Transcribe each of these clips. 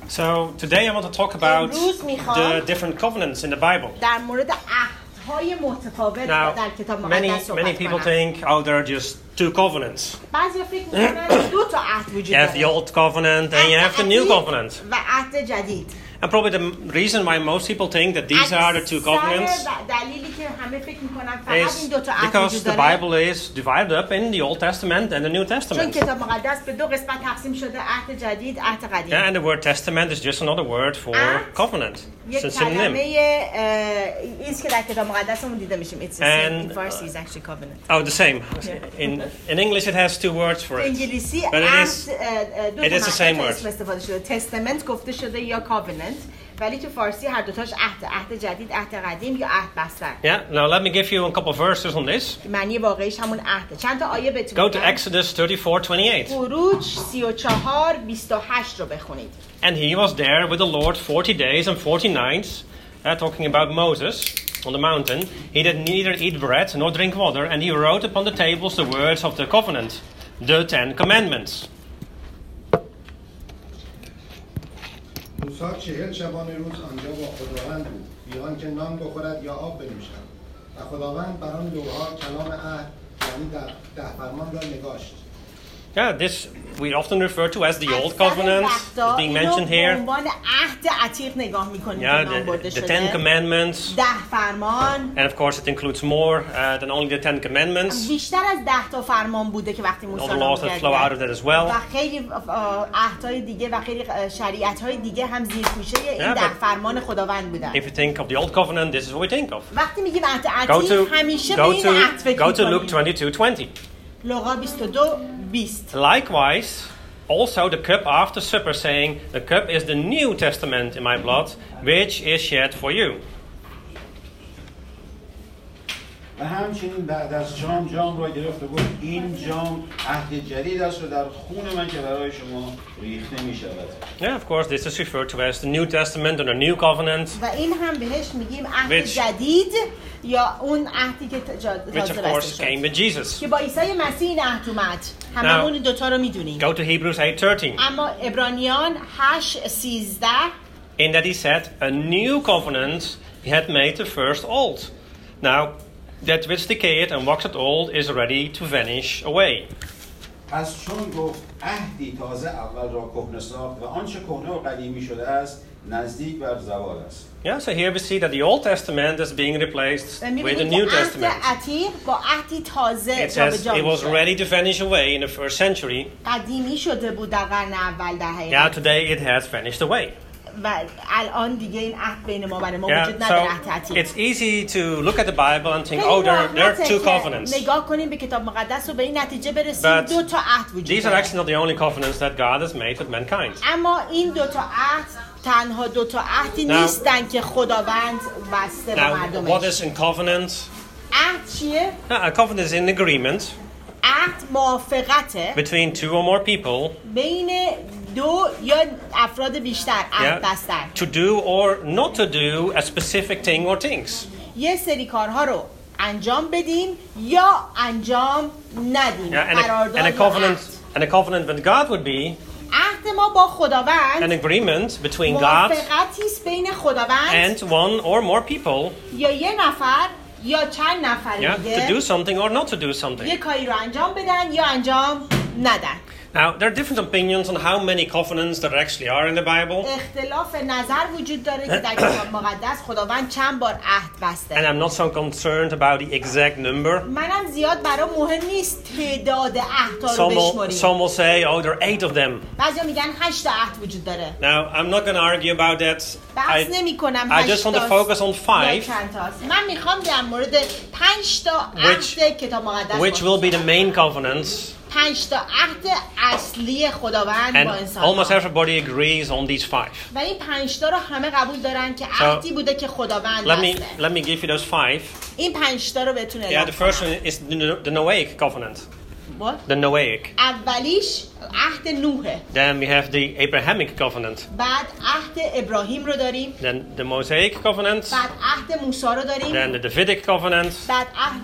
So today I want to talk about the different covenants in the Bible. Now, many people think, oh, there are just two covenants. You have the old covenant and you have the new covenant. And probably the reason why most people think that these are the two covenants is because the Bible is divided up in the Old Testament and the New Testament. Yeah, and the word testament is just another word for covenant. It's a synonym. And, oh, the same. In English it has two words for it. But it is the same word. Testament گفته شده یا covenant ولی تو فارسی هر دوتاش عهد جدید عهد قدیم یا عهد بستر. Yeah, now let me give you a couple of verses on this. معنی واقعیش همون عهده. چند تا آیه بهتون Go to Exodus 34:28. خروج 34:28 رو بخونید. And he was there with the Lord 40 days and 40 nights, talking about Moses on the mountain. He did neither eat bread nor drink water, and he wrote upon the tables the words of the covenant, the 10 commandments. موسی 40 شبانه روز آنجا با خداوند بود بیان که نان بخورد یا آب بنوشد و خداوند بر آن لوح‌ها کلام عهد یعنی 10 فرمان را نگاشت. Yeah, this we often refer to as the Old Covenant, being mentioned here. Yeah, the 10 Commandments. And of course it includes more than only the 10 Commandments. All the laws that flow out of that as well. If you think of the Old Covenant, this is what we think of. Go to Luke 22:20. Likewise, also the cup after supper, saying, the cup is the New Testament in my blood, which is shed for you. و همچنین بعد از جام را گرفت و گفت این جام عهد جدید است و در خون من که برای شما ریخته می شود. Yeah, of course, this is referred to as the New Testament or the New Covenant. و این هم بهش میگیم عهد جدید یا اون عهدی که تازه بسته شد. Came with Jesus. که با عیسی مسیح این عهد اومد. هممون این دوتا رو میدونیم. Go to Hebrews 8:13. اما عبرانیان 8:13. In that he said, a new covenant he had made the first old. Now, that which decayed and waxed old is ready to vanish away. پس چون گفت عهدی تازه اول را کهنه ساخت و آنچه کهنه و قدیمی شده است نزدیک بر زوال است. Yeah, so here we see that the Old Testament is being replaced with the New Testament. It says it was ready to vanish away in the first century. Yeah, today it has vanished away. So it's easy to look at the Bible and think, oh, there are two covenants. But these are actually not the only covenants that God has made with mankind. تنها دو تا عهدی نیستن که خداوند بسته با مردمش. What is in covenant? عهد چیه؟ A covenant is an agreement. عهد موافقته. Between two or more people. بین دو یا افراد بیشتر عهد بستن. To do or not to do a specific thing or things. یه سری کارها رو انجام بدیم یا انجام ندیم. And a covenant with God would be عهد ما با خداوند an agreement between God and one or more people یا یه نفر یا چند نفر دیگه to do something or not to do something. یه کاری رو انجام بدن یا انجام ندن. Now, there are different opinions on how many covenants there actually are in the Bible. اختلاف نظر وجود داره که در کتاب مقدس خداوند چند بار عهد بسته. And I'm not so concerned about the exact number. منم زیاد برام مهم نیست تعداد عهدها رو بشماریم. Some will say, oh, there are 8 of them. بعضیا میگن 8 تا عهد وجود داره. Now, I'm not going to argue about that. I just want to focus on 5. من میخوام در مورد 5 تا عهد کتاب مقدس which will be the main covenants. 5 تا عهد اصلی خداوند با انسان. Almost everybody agrees on these 5. و این 5 تا رو همه قبول دارن که عهدی بوده که خداوند بسته. Let me give you those 5. این 5 تا رو بهتون اعلام کنم. Yeah, the first one is the Noahic covenant. What? The Noahic. اولیش عهد نوحه. Then we have the Abrahamic covenant. بعد عهد ابراهیم رو داریم. Then the Mosaic covenant. بعد عهد موسی رو داریم. Then the Davidic covenant. بعد عهد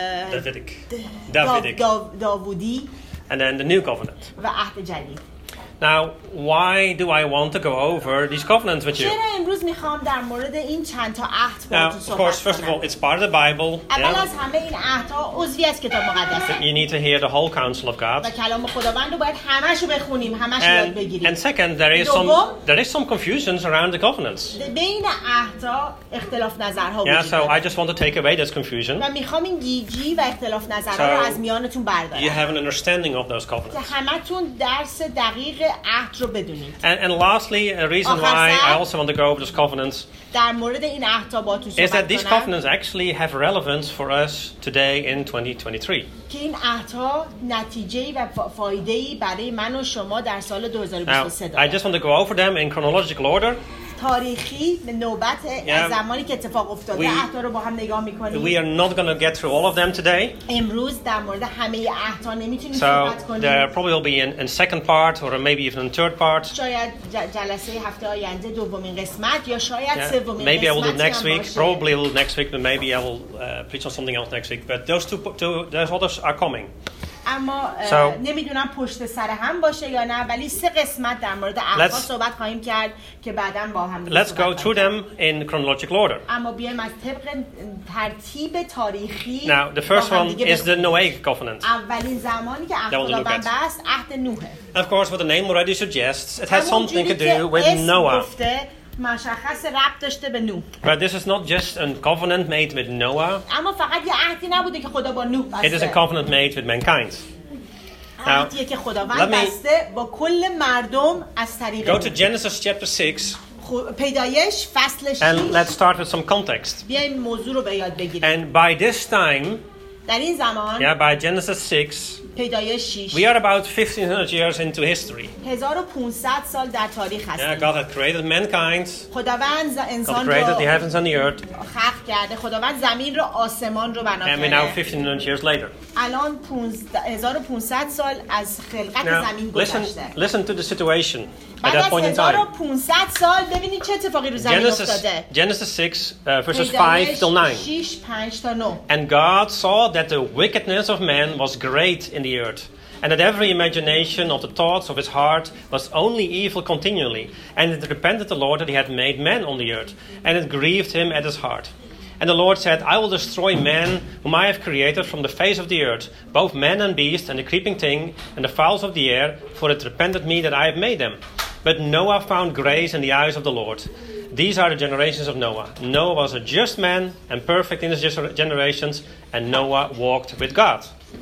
Davidic. داوودی. And then the new covenant. و عهد جدید. Now, why do I want to go over these covenants with you? چرا امروز میخوام در مورد این چند تا عهد Now, باهاتون of course, صحبت first of کنم؟ all, it's part of the Bible. اول Yeah? از همه این عهدها عضوی از کتاب مقدسه You need to hear the whole counsel of God. و کلام خداوند رو باید همش رو بخونیم، همش رو یاد And بگیریم. second, there is some confusions around the covenants. بین عهدها اختلاف نظرها Yeah, وجود so I داره just want to take away this confusion. و میخوام این گیجی و اختلاف نظرها رو So, از میانتون You بردارم have an understanding of those که covenants. همتون درس دقیق عهد رو بدونید. And lastly, a reason why I also want to go over those covenants در مورد این عهدها باهاتون is that صحبت these کنم covenants actually have relevance for us today in 2023. که این عهدها نتیجه‌ای و فایده‌ای برای من و شما در سال Now, 2023 I داره. just want to go over them in chronological order. تاریخی به نوبت از زمانی که اتفاق افتاده We- عهدها رو با هم نگاه We می‌کنیم. are not going to get through all of them today. امروز در مورد همه عهدها نمیتونیم So صحبت there کنیم. probably will be in second part or maybe even in third part. شاید جلسه هفته آینده دومین قسمت یا شاید Yeah. سومین Maybe I will do it قسمت next هم week. باشه. Probably a little next week, but maybe I will preach on something else next week. But those others are coming. اما So- نمیدونم پشت سر هم باشه یا نه، ولی 3 قسمت در مورد عهدها Let's- صحبت خواهیم کرد که بعداً با هم دیگه Let's صحبت go through خواهیم them in chronological order. اما بیایم از طبق ترتیب تاریخی Now, the first با هم one دیگه is the بخونیم. Noahic covenant. اولین زمانی که عهد That we'll look خداوند at. بست عهد نوحه. Of course, what the name already suggests, it has something to همونجوری که do with اسم Noah. گفته مشخص ربط داشته به نوح. But this is not just a covenant made with Noah, اما فقط یه عهدی نبوده که خدا با نوح it is a بسته. covenant made with mankind. عهدیه که خداوند let me- بسته با کل مردم از طریق Go to نوح. Genesis chapter 6 پیدایش فصل 6. and let's start with some context. بیایم موضوع رو به یاد بگیریم. And by this time, در این زمان yeah, by Genesis 6, پیدایش 6 we are about 1500 years into history. 1500 سال در تاریخ Yeah, هستیم. God had created mankind, خداوند God انسان created the رو heavens and the earth, خلق کرده. خداوند زمین رو آسمان رو بنا and we're now کرده. 1500 years later. الان 1500 سال از خلقت Now, زمین listen, گذشته. listen to the situation at بعد that از point in time. 1500 سال ببینید چه اتفاقی رو زمین افتاده. Genesis 6, verses 5 پیدایش till 9. 6 5 تا 9. And God saw that the wickedness of man was great in the earth, and that every imagination of the thoughts of his heart was only evil continually. And it repented the Lord that he had made man on the earth, and it grieved him at his heart. And the Lord said, I will destroy man whom I have created from the face of the earth, both man and beast, and the creeping thing, and the fowls of the air, for it repented me that I have made them. But Noah found grace in the eyes of the Lord. These are the generations of Noah. Noah was a just man and perfect in his generations, and Noah walked with God.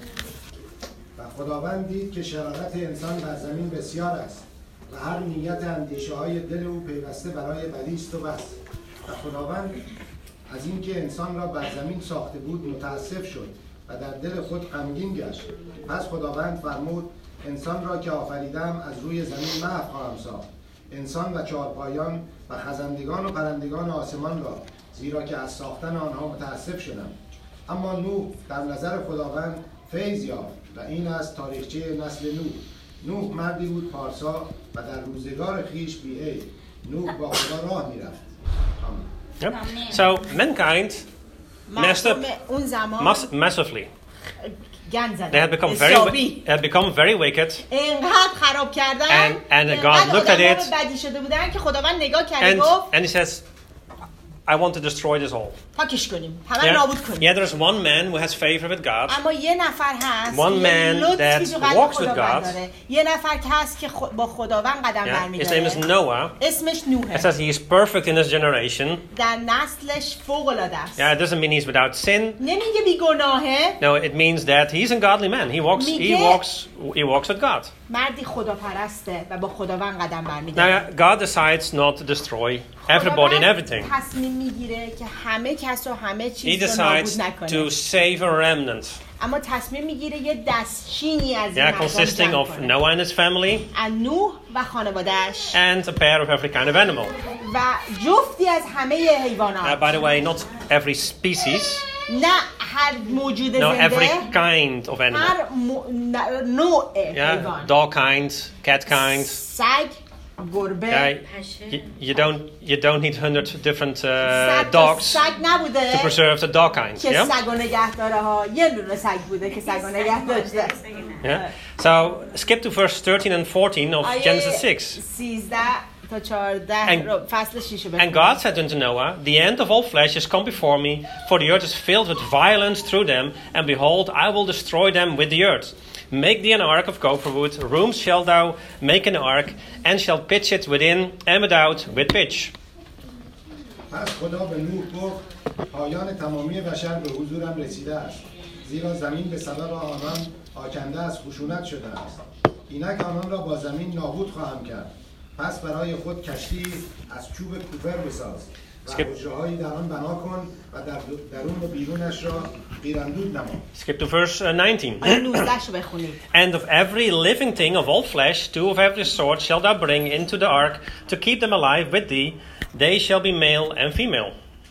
و خداوند دید که شرارت انسان بر زمین بسیار است و هر نیت اندیشه های دل او پیوسته برای بدی است و بس. و خداوند از اینکه انسان را بر زمین ساخته بود متاسف شد و در دل خود غمگین گشت. پس خداوند فرمود انسان را که آفریدم از روی زمین محو خواهم ساخت، انسان و چهارپایان و خزندگان و پرندگان آسمان را، زیرا که از ساختن آنها متاسف شدم. اما نوح در نظر خداوند فیض یافت و این از تاریخچه نسل نوح. نوح مردی بود پارسا و در روزگار خیش بی‌عیب. نوح با خدا راه میرفت. آمین. Yep. So mankind messed up مردم اون زمان massively. گند They had زدن. become حسابی. very wicked, اینقدر خراب کردن. And God looked at it. بدی شده بودن که خداوند نگاه کرده and گفت he says, I want to destroy this all. پاکش کنیم. همه نابود کنیم. Yeah, there's one man who has favor with God. اما یه نفر هست One که man لطفی that تو قلب walks with خداوند God. داره. یه نفر که هست که با خداوند قدم Yeah. His name is برمی‌داره. Noah. اسمش نوحه. It says he is perfect in his generation. در نسلش فوق العاده است. Yeah, it doesn't mean he's without sin. نمیگه بیگناهه. No, it means that he's a godly man. He walks with God. مردی خداپرسته و با خداوند قدم برمی‌داره. Now, God decides not to destroy everybody and everything. تصمیم میگیره که همه کس و همه He چیز رو decides نابود نکنه. to save a remnant. اما تصمیم میگیره یه دستچینی از این Yeah, مردم consisting جمع of کنه. Noah and his family از نوح و خانواده‌اش and a pair of every kind of animal. و جفتی از همه حیوانات. By the way, not every species. نه هر موجود No, زنده، every kind of animal. هر نوع Yeah, حیوان. dog kind, cat kind, سگ، گربه You don't need 100 different سگ dogs سگ نبوده to preserve the dog kind. که Yeah? سگ و نگه داره ها یه دونه سگ بوده که سگ و نگه داشته Yeah. So skip to verse 13 and 14 of Genesis 6. 13 تا 14 And- فصل 6 And God said unto Noah, The end of all flesh is come before me, for the earth is filled with violence through them, and behold, I will destroy them with the earth. Make thee an ark of gopher wood, rooms shalt thou make an ark, and shalt pitch it within and without with pitch. پس خدا به نوح گفت پایان تمامی بشر به حضورم رسیده است، زیرا زمین به سبب آنان آکنده از خشونت شده است. اینک آنان را با زمین نابود خواهم کرد. پس برای خود کشتی از چوب کوپر بساز و حجره‌هایی در آن بنا کن و در درون و بیرونش را قیراندود نما. Skip to verse 19. آیه 19 رو بخونید. And of every living thing of all flesh, 2 of every sort shalt thou bring into the ark, to keep them alive with thee. They shall be male and female.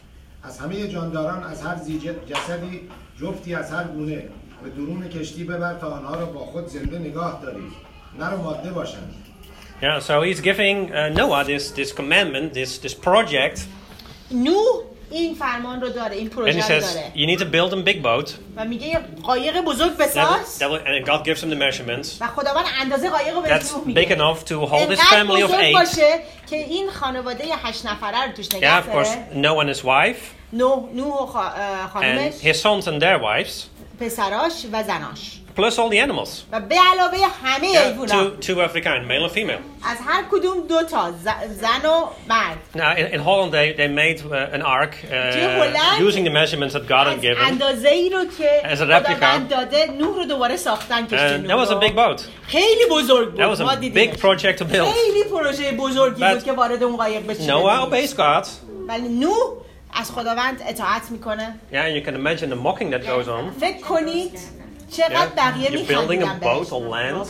از همه جانداران از هر جسدی جفتی از هر گونه به درون کشتی ببر تا آنها را با خود زنده نگاه داری، نر و ماده باشند. Yeah, so he's giving Noah this commandment, this project, نوح این فرمان رو داره، این and he پروژه رو says داره you need to build a big boat. و میگه یه قایق بزرگ بساز And God gives him the measurements. و خداوند اندازه قایق رو به That's نوح big میگه enough to hold his اینقدر family of بزرگ 8. باشه که این خانواده 8 نفره رو توش Yeah, نگه of course, داره. Noah and his wife, نوح و and خانمش، his sons and their wives, پسراش و زناش plus all the animals. و به علاوه همه Yeah, حیوونا two of every kind, male and female. از هر کدوم 2 تا زن و مرد. Now, in Holland, they made an ark Holland, using the measurements that God had از given. اندازه ای رو که As a replica. خداوند داده نوح رو دوباره ساختن کشتی And that نوح was a رو. big boat. خیلی بزرگ بود. That was ما a big دیدیمش. project to build. خیلی پروژه بزرگی But بود که وارد اون قایق بشه. Noah obeys God. ولی نوح از خداوند اطاعت میکنه. Yeah, and you can imagine the mocking that goes on. فکر کنید چقدر Yeah. بقیه You're building a میخندیدن boat بهش. on land.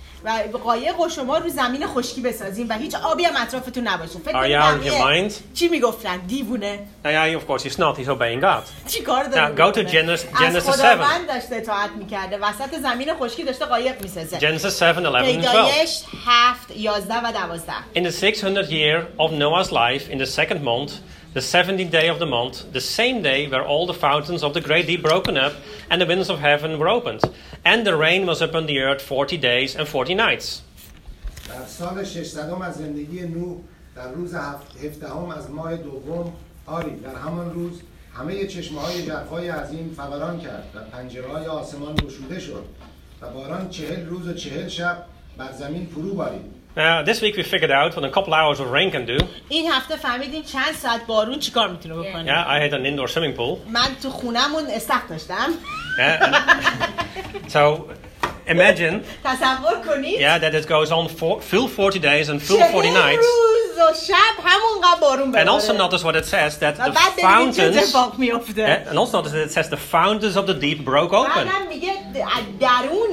و قایق رو شما رو زمین خشکی بسازین و هیچ آبی هم اطرافتون نباشه. فکر Are کنید you out of your بقیه mind? چی میگفتن؟ دیوونه. Yeah, of course he's not. He's obeying God. چی کار داره؟ Now, go to می‌کنه؟ Genesis از 7. خداوند داشته اطاعت میکرده. وسط زمین خشکی داشته قایق میسازه. Genesis 7, 11, and 12. پیدایش 7 11 و 12. In the 600th year of Noah's life, in the second month, the 17th day of the month, the same day were all the fountains of the great deep broken up, and the windows of heaven were opened. And the rain was upon the earth 40 days and 40 nights. در سال 600 از زندگی نوح در روز 17 از ماه دوم آری در همان روز همه چشمه‌های ژرفای عظیم فوران کرد و پنجره‌های آسمان گشوده شد و باران 40 روز و 40 شب بر زمین فرو بارید. Now, this week we figured out what a couple hours of rain can do. این هفته فهمیدیم چند ساعت بارون چیکار میتونه بکنه. Yeah, I had an indoor swimming pool. من تو خونمون استخر داشتم. Yeah, so imagine, تصور کنید that it goes on full 40 days and full 40 nights. روز و شب همونقدر بارون And also بباره. notice what it says, that و the بعد ببینید چه fountains, اتفاق میفته. and also notice that it says the fountains of the deep broke open. بعدم میگه درون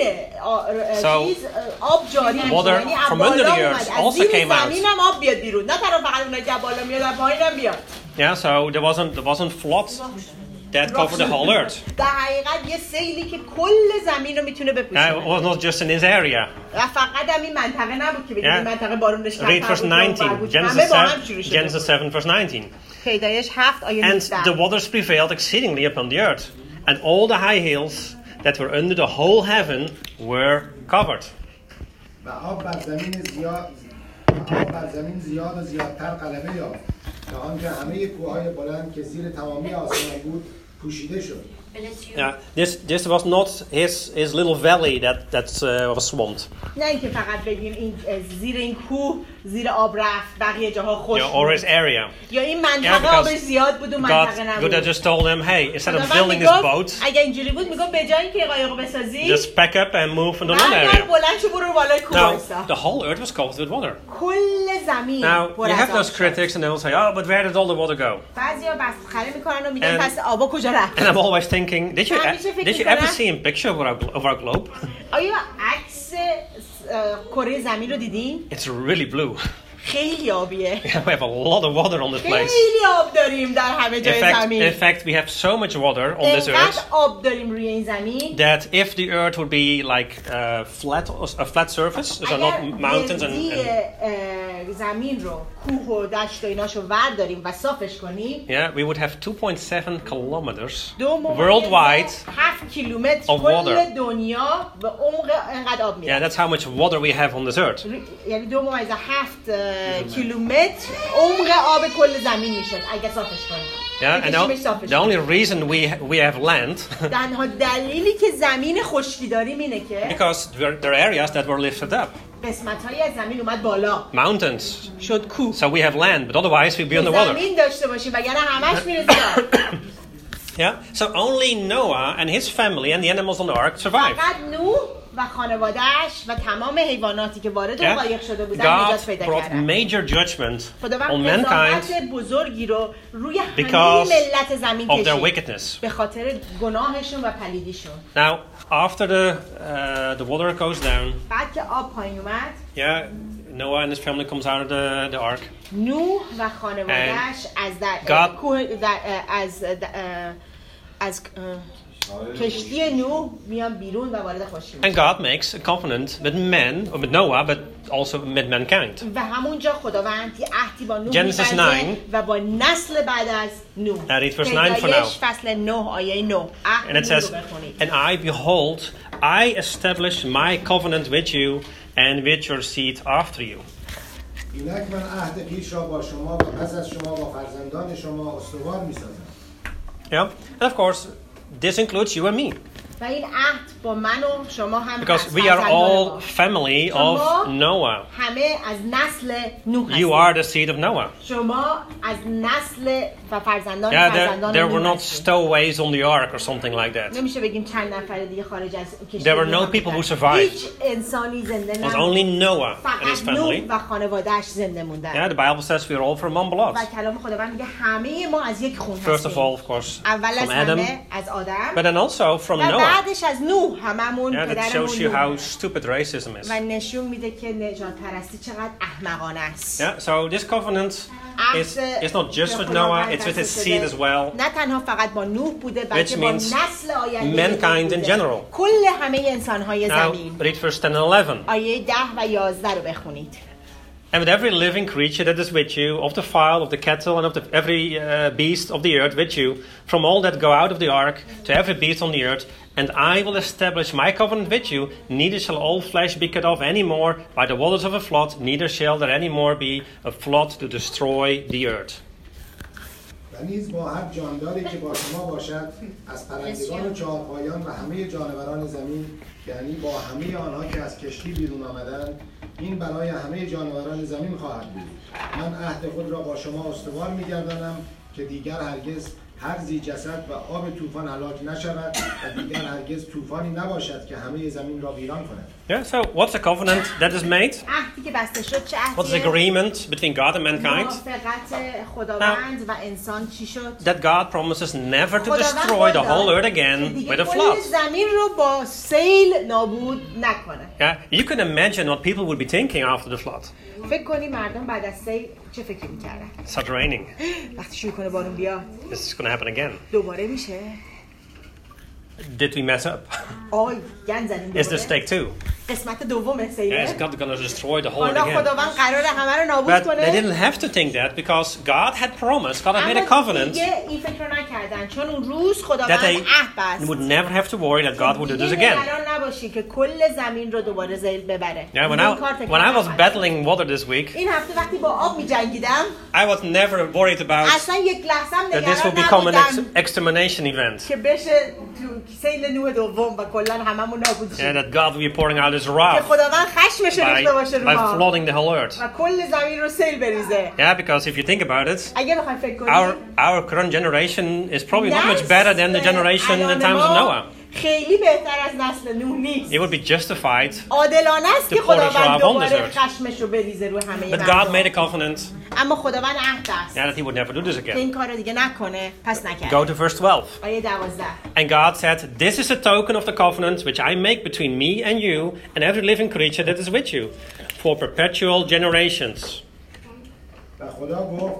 So, چیز آب جاری میشه. water یعنی from بالا under the اومد. earth از also زیر came out. زمین هم آب بیاد بیرون. نه تنها فقط اونایی که بالا میاد از پایین هم بیاد. Yeah, so there wasn't floods that covered the whole earth. در حقیقت یه سیلی که کل زمین رو میتونه It بپوشونه. was not just in this area. و فقط هم این منطقه نبود که بگیم Yeah. این منطقه بارونش Read verse 19, همه با هم شروع Genesis شده. 7, verse 19. پیدایش 7 آیه And the 19. waters prevailed exceedingly upon the earth, and all the high hills that were under the whole heaven were covered. و آب بر زمین زیاد و زیادتر غلبه یافت تا آنکه همه کوههای بلند که زیر تمامی آسمان بود پوشیده شد. This was not his little valley that was swamped. نه اینکه فقط بگیم این زیر این کوه زیر آب رفت بقیه جاها خوش Or his area. یا این Yeah, منطقه because آبش زیاد بود و منطقه God نبود. had just told him, hey, instead of خداوند building this میگفت، boat, اگه اینجوری بود میگفت به جای اینکه قایق بسازی just pack up and move from the one برگرد area. بلند شو برو بالای کوه Now, وایسا. the whole earth was covered with water. کل زمین Now, پر you از have آب those شد. critics and they will say, oh, but where did all the water go? بعضیا مسخره میکنن و میگن And- پس آبا کجا رفت؟ And I'm always thinking, did you ever see a picture of our globe? آیا عکس کره زمین رو دیدین؟ It's really blue. خیلی آبیه. We have a lot of water on this place. خیلی آب داریم در همه جای In زمین. fact, we have so much water on this انقدر earth آب داریم روی این زمین. that if the earth would be like a flat surface, so not mountains and زمین رو کوه و دشت و ایناشو ورداریم و صافش کنیم yeah, we would have 2.7 kilometers worldwide worldwide. 7 کیلومتر of کل water. دنیا به عمق انقدر آب Yeah, میره. that's how much water we have on this earth. یعنی 2.7 کیلومتر عمق آب کل زمین میشه اگه صافش کنیم. Yeah, and بکشیمش صافش the only کنیم. reason we have land تنها دلیلی که زمین خشکی داریم اینه که because there are areas that were lifted up, قسمت‌هایی از زمین اومد بالا mountains. شد کوه. So we have land, but otherwise we'd be on the water. زمین داشته باشیم وگرنه همش میره زیر. Yeah. So only Noah and his family and the animals on the ark survived. فقط نوح و خانواده‌اش و تمام حیواناتی که وارد اون Yeah. قایق شده بودن نجات God پیدا brought کردن. major judgment on خداوند mankind قضاوت بزرگی رو روی همه because ملت زمین of their کشید wickedness. به خاطر گناهشون و پلیدیشون. Now, after the water goes down, بعد که آب پایین اومد yeah, Noah and his family comes out of the ark. نوح و خانواده‌اش از God- از کشتی نوح میان بیرون و وارد خشکی And God makes a covenant with men, or with Noah, but also with mankind. و همونجا خداوند یه عهدی با نوح Genesis می‌بنده 9. و با نسل بعد از نوح. Now read verse 9 for پیدایش now. فصل 9 آیه 9 عهد And it نوح says, رو بخونید. And I, behold, I establish my covenant with you and with your seed after you. اینک من عهد پیش را با شما و پس از شما با فرزندان شما استوار می‌سازم. Yeah, and of course, this includes you and me. و این عهد با من و شما هم Because هست، we are فرزندان all ما. family of شما Noah. همه از نسل نوح You هستید. are the seed of Noah. شما از نسل و فرزندان Yeah, فرزندان there were نوح not هستید. stowaways on the ark or something like that. نمیشه بگیم چند نفر دیگه خارج از کشتی There were نوح no people who بودن. survived. هیچ انسانی زنده It was نبود. only Noah and his فقط نوح family. و خانواده‌اش زنده موندن. Yeah, the Bible says we are all from one blood. و کلام خداوند میگه همه ما از یک خون First of هستیم. all, of course, اول from از Adam, همه از آدم but then also from و Noah. بعدش از نوح هممون Yeah, that پدرمون shows you how نوح stupid racism is. و نشون میده که نجات پرستی چقدر احمقانه است. Yeah, so this covenant is not just with Noah, it's with his seed as well. نه تنها فقط با نوح بوده بلکه با means نسل آینده mankind in بوده. general. کل همه انسان‌های Now, زمین. read verse 10 and 11. آیه 10 و 11 رو بخونید. And with every living creature that is with you, of the fowl, of the cattle, and of every beast of the earth with you, from all that go out of the ark, to every beast on the earth, and I will establish my covenant with you, neither shall all flesh be cut off any more by the waters of a flood, neither shall there any more be a flood to destroy the earth. و نیز با هر جانداری که با شما باشد از پرندگان و چهارپایان و همه جانوران زمین، یعنی با همه آنها که از کشتی بیرون آمدند، این برای همه جانوران زمین خواهد بود. من عهد خود را با شما استوار می‌گردانم که دیگر هرگز هر ذی جسد و آب طوفان هلاک نشود و دیگر هرگز طوفانی نباشد که همه زمین را ویران کند. Yeah, so what's the covenant that is made? عهدی که بسته شد چه What's the عهدیه؟ agreement between God and mankind? موافقت خداوند و انسان چی شد؟ That God promises never to خداوند destroy the قول whole داد earth که again دیگه with a کل flood. زمین رو با سیل نابود نکنه. Yeah, you can imagine what people would be thinking after the flood. فکر کنی مردم بعد از سیل چه فکری میکردن؟ It starts raining. وقتی شروع کنه بارون بیاد This is going to happen again. دوباره میشه. Did we mess up? آی گند زدیم Is this دوباره. take two? قسمت دوم Yeah, is سیله. God going to destroy the whole earth حالا again? خداوند قراره همه رو نابود But they کنه. didn't have to think that because God had promised, God had made a اما covenant دیگه این فکر رو نکردن چون اون روز خداوند that they عهد بست. would never have to worry that God would do this دیگه again. نگران نباشی که کل زمین رو دوباره زیل ببره. Yeah, when این کار I تکرار was نخواهد. battling water this week, این هفته وقتی با آب می‌جنگیدم I was never worried about اصلا یک لحظه هم that this would نگران become an نبودم extermination event. که بشه تو سیل نوح دوم و کلا هممون نابود Yeah, شیم that God would be pouring out His که wrath خداوند خشمش رو ریخته باشه رو by ما flooding the whole earth. و کل زمین رو سیل بریزه. Yeah, because if you think about it, اگه بخوایم فکر our کنیم current generation is probably not much better than the generation in the times of Noah. خیلی بهتر از نسل نوح نیست. It would be justified, عادلانه است که The porters خداوند are on دوباره desert. خشمش رو بریزه رو همه but God made a مردم. covenant اما خداوند عهد است that he would never do this که again. این کار رو دیگه نکنه پس نکرد. Go to verse 12. آیه 12 And God said, This is a token of the covenant which I make between me and you and every living creature that is with you for perpetual generations. و خدا گفت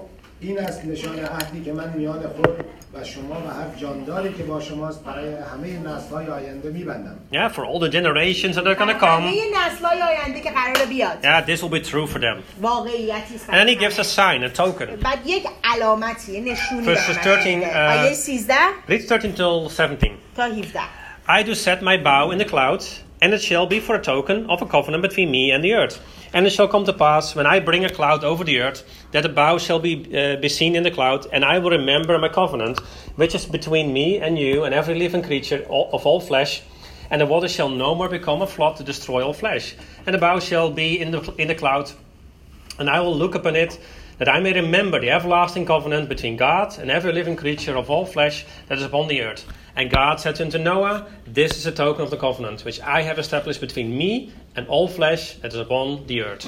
این است نشان عهدی که من میان خود و شما و هر جانداری که با شماست برای همه نسل‌های آینده می‌بندم. Yeah, for all the generations that are going to come. همه نسل‌های آینده که قراره بیاد. Yeah, this will be true for them. واقعیتی است. And then he gives a sign, a token. بعد یک علامتی، نشونی Verses 13, آیه 13 read 13 till 17. تا 17. I do set my bow in the clouds, and it shall be for a token of a covenant between me and the earth. And it shall come to pass, when I bring a cloud over the earth, that the bow shall be seen in the cloud, and I will remember my covenant, which is between me and you and every living creature of all flesh. And the water shall no more become a flood to destroy all flesh. And the bow shall be in the cloud, and I will look upon it, that I may remember the everlasting covenant between God and every living creature of all flesh that is upon the earth. And God said unto Noah, this is a token of the covenant, which I have established between me and all flesh that is upon the earth.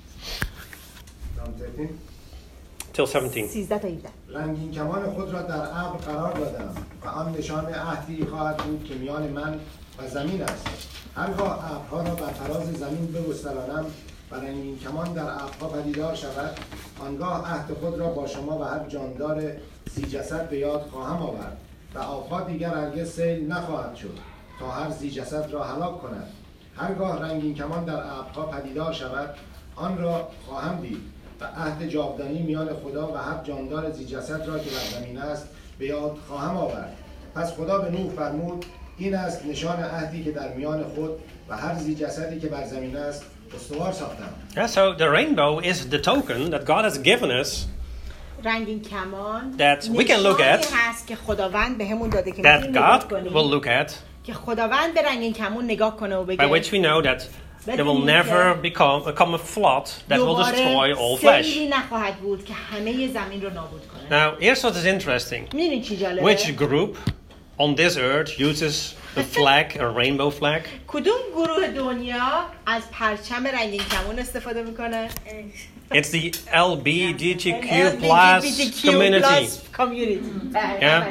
Till 17. 13 تا 17. رنگین کمان خود را در ابر قرار دادم و آن نشان عهدی خواهد بود که میان من و زمین است. هرگاه ابرها را بر فراز زمین بگسترانم و رنگین کمان در ابرها پدیدار شود، آنگاه عهد خود را با شما و هر جاندار ذی جسد به یاد خواهم آورد و آبها دیگر هرگز سیل نخواهد شد تا هر ذی جسد را هلاک کند. هرگاه رنگین کمان در ابرها پدیدار شود، آن را خواهم دید و عهد جاودانی میان خدا و هر جاندار ذی جسد را که بر زمین است به یاد خواهم آورد. پس خدا به نوح فرمود این است نشان عهدی که در میان خود و هر ذی جسدی که بر زمین است استوار ساختم. Yeah, so the rainbow is the token that God has given us رنگین کمان that we can look at, هست که خداوند بهمون داده که that میتونیم نگاه God کنیم. will look at, که خداوند به رنگین کمون نگاه کنه و by بگه which we know that there will never become a flood that will destroy all دوباره flesh. سیلی نخواهد بود که همه زمین رو نابود کنه. Now, here's what is interesting. می‌دونید چی جالبه؟ Which group on this earth uses a flag, a rainbow flag? کدوم گروه دنیا از پرچم رنگین کمون استفاده میکنه؟ It's the LGBTQ plus community. Yeah.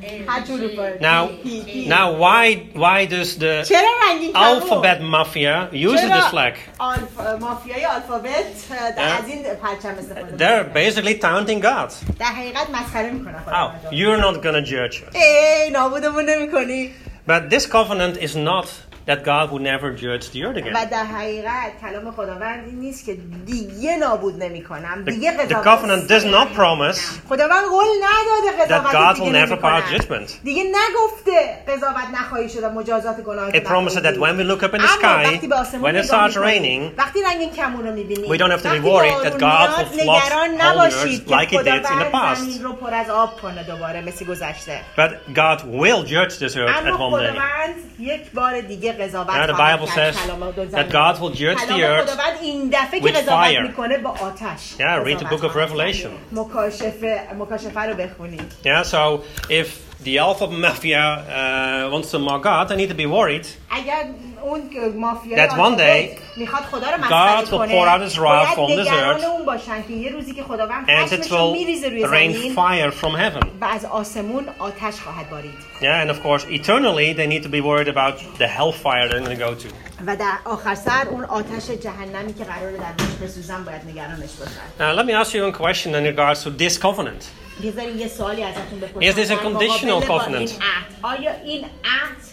Now, why does the alphabet mafia use this flag? مافیای الفابت از این پرچم استفاده They're basically taunting God. در حقیقت مسخره میکنه Oh, you're not going to judge us. نابودمون نمیکنی. But this covenant is not that God would never judge the earth again. و در حقیقت کلام خداوند این نیست که دیگه نابود نمیکنم. دیگه The قضاوت covenant does not promise خداوند قول نداده that قضاوت God دیگه will never pass نمیکنم. judgment. دیگه نگفته قضاوت نخواهی شد و مجازات گناه. It promises that when we look up in the sky, when it starts raining, وقتی رنگین کمون رو میبینید، we don't have to be worried that God will flood all the earth like He did in the past. زمین رو پر از آب کنه دوباره مثل گذشته. But God will judge this earth at اما one day. خداوند یک بار دیگه قضاوت Now the خواهد Bible کرد. says کلام that God will judge the کلام earth خداوند این دفعه که with قضاوت fire. میکنه با آتش. Yeah, read the book of قضاوت Revelation. مکاشفه رو بخونید. Yeah, so if the alphabet mafia wants to mock God, they need to be worried اگر اون مافیای that one day میخواد خدا رو God مسخره will کنه، pour out His wrath on this نگران earth, اون باشن که یه روزی که خداوند and it خشمش رو will میریزه روی rain زمین fire from heaven. و از آسمون آتش خواهد بارید. Yeah, and of course, eternally, they need to be worried about the hellfire they're going to go to. و در آخر سر اون آتش جهنمی که قراره درش بسوزن باید نگرانش باشن. Now, let me ask you a question in regards to this covenant. بذارید یه سوالی ازتون بپرسم. Is this a conditional covenant? آیا این عهد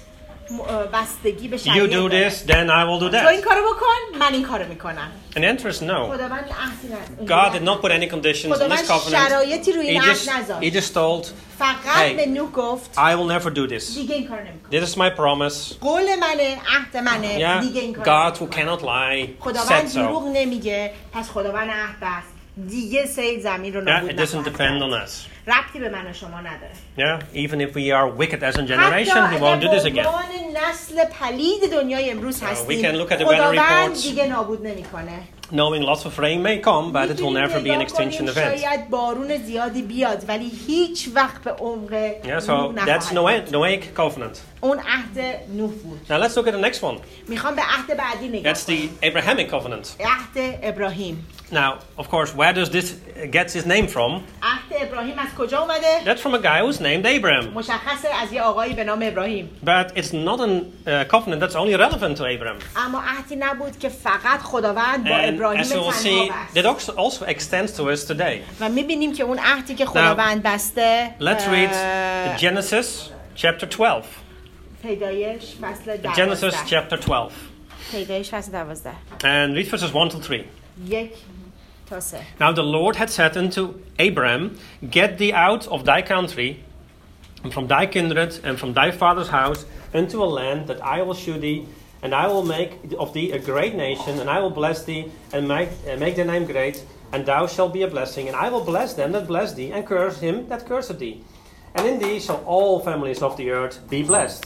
بستگی به You شرایط do داره؟ this, then I will do تو این that. کارو بکن، من این کارو میکنم. And the answer is no. خداوند عهدی نداره. God did not put any conditions in خداوند this covenant. شرایطی روی این عهد نذاشت. He just told, فقط Hey. به نوح گفت I will never do this. دیگه این کار نمیکنم. This is my promise. قول منه، عهد منه، Yeah, دیگه این کار God who نمیکنم. cannot lie said خداوند دروغ so. نمیگه، پس خداوند عهد بست. دیگه سید زمین رو Yeah, نابود it doesn't نخواهد depend on کرد. us. ربطی به من و شما نداره. Yeah, even if we are wicked as a generation, He won't do this حتی again. اگر نسل پلید دنیای امروز we هستیم، can look at the weather خداوند reports. دیگه نابود نمیکنه. Knowing lots of rain may come, but it will never be an extinction event. شاید بارون زیادی بیاد ولی هیچ وقت به عمق Yeah, so نوح that's نخواهد. Noahic covenant. اون عهد نوح بود. Now let's look at the next one. میخوام به عهد بعدی نگاه That's کنم. the Abrahamic covenant. عهد ابراهیم. Now, of course, where does this gets his name from? عهد ابراهیم از کجا اومده؟ That's from a guy who's named Abraham. مشخصه از یه آقایی به نام ابراهیم. But it's not a covenant that's only relevant to Abraham. اما عهدی نبود که فقط خداوند با And ابراهیم as we will تنها see, بست. that also extends to us today. و می‌بینیم که اون عهدی که خداوند بسته Let's read Genesis chapter 12. پیدایش فصل 12. Genesis chapter 12. پیدایش فصل 12. And read verses 1 to 3. 1 تا 3. Now the Lord had said unto Abram, Get thee out of thy country, and from thy kindred, and from thy father's house, into a land that I will shew thee, and I will make of thee a great nation, and I will bless thee, and make thy name great, and thou shalt be a blessing, and I will bless them that bless thee, and curse him that curseth thee. And in thee shall all families of the earth be blessed.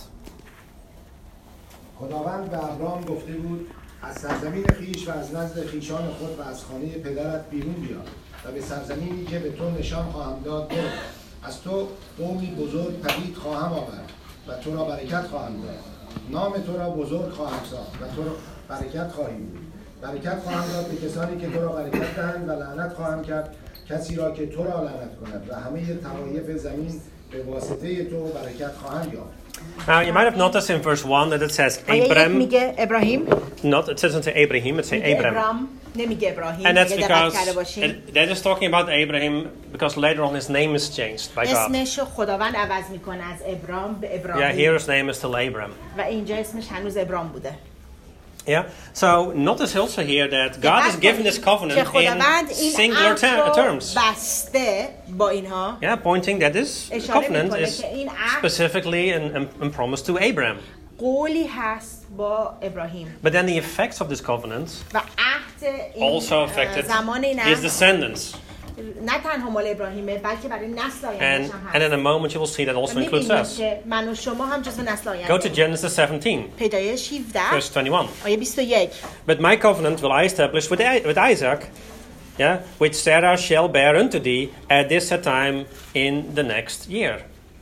خداوند به ابرام گفته بود از سرزمین خیش و از نزد خیشان خود و از خانه پدرت بیرون بیا و به سرزمینی که به تو نشان خواهم داد برو. از تو قومی بزرگ پدید خواهم آورد و تو را برکت خواهم داد. نام تو را بزرگ خواهم ساخت و تو را برکت خواهی بود. برکت خواهم داد به کسانی که تو را برکت دهند و لعنت خواهم کرد کسی را که تو را لعنت کند و همه طوایف زمین به واسطه تو برکت خواهند یافت. Now you might have noticed in verse 1 that it says Abram. میگه ابراهیم. It doesn't say Abraham, it says Abram. نمیگه ابراهیم. And that's because that is talking about Abraham because later on his name is changed by God. اسمش خداوند عوض میکنه از ابرام به ابراهیم. Yeah, here his name is still Abram. و اینجا اسمش هنوز ابرام بوده. Yeah. So notice also here that God has given this covenant in singular terms. بسته با اینها. Yeah, pointing that this covenant is specifically and promised to Abraham. قولی هست با ابراهیم. But then the effects of this covenant و عهد این also affected زمان این his descendants. نه تنها مال ابراهیمه بلکه برای نسل آینده‌ش هم هست. And in a moment you will see that also includes us. من و شما هم جزو نسل آینده. Go to Genesis 17. پیدایش 17 verse 21. آیه 21. But my covenant will I establish with Isaac, yeah, which Sarah shall bear unto thee at this set time in the next year.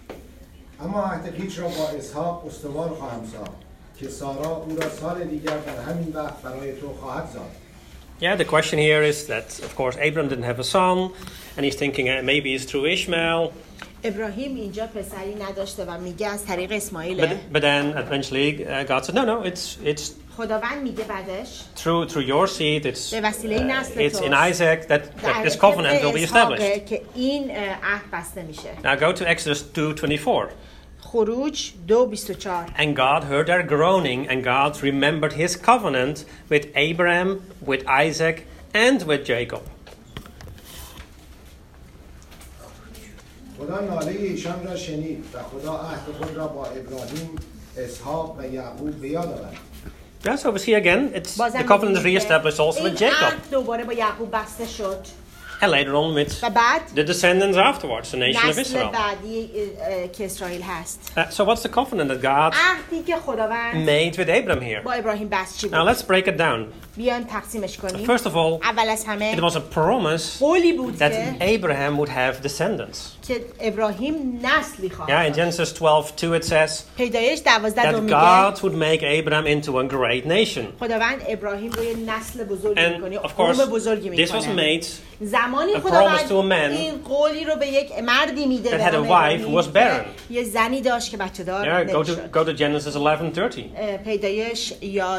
اما عهد خویش را با اسحاق استوار خواهم ساخت که سارا او را سال دیگر در همین وقت برای تو خواهد زاد. Yeah, the question here is that, of course, Abram didn't have a son, and he's thinking maybe it's through Ishmael. ابراهیم اینجا پسری نداشته و میگه از طریق اسماعیله. But then eventually God said, no, it's خداوند میگه بعدش through your seed, به وسیله نسل it's in Isaac that this covenant will be established. که این عهد بسته میشه. Now go to Exodus 2:24. خروج 2:24. And God heard their groaning, and God remembered his covenant with Abraham, with Isaac, and with Jacob. خدا ناله ایشان را شنید و خدا عهد خود را با ابراهیم، اسحاق و یعقوب به یاد آورد. Yeah, so we see again, the covenant is re-established also with Jacob. دوباره با یعقوب بسته شد. And later on with the descendants afterwards, the nation of Israel. So what's the covenant that God made with Abraham here? Now let's break it down. First of all, it was a promise that Abraham would have descendants. Yeah, in Genesis 12:2 it says that God would make Abraham into a great nation. And of course, this was made زمانی خداوند این قولی رو به یک مردی میده that had a wife who was barren. یه زنی داشت که بچه دار نمیشد. Go to Genesis 11:30. پیدایش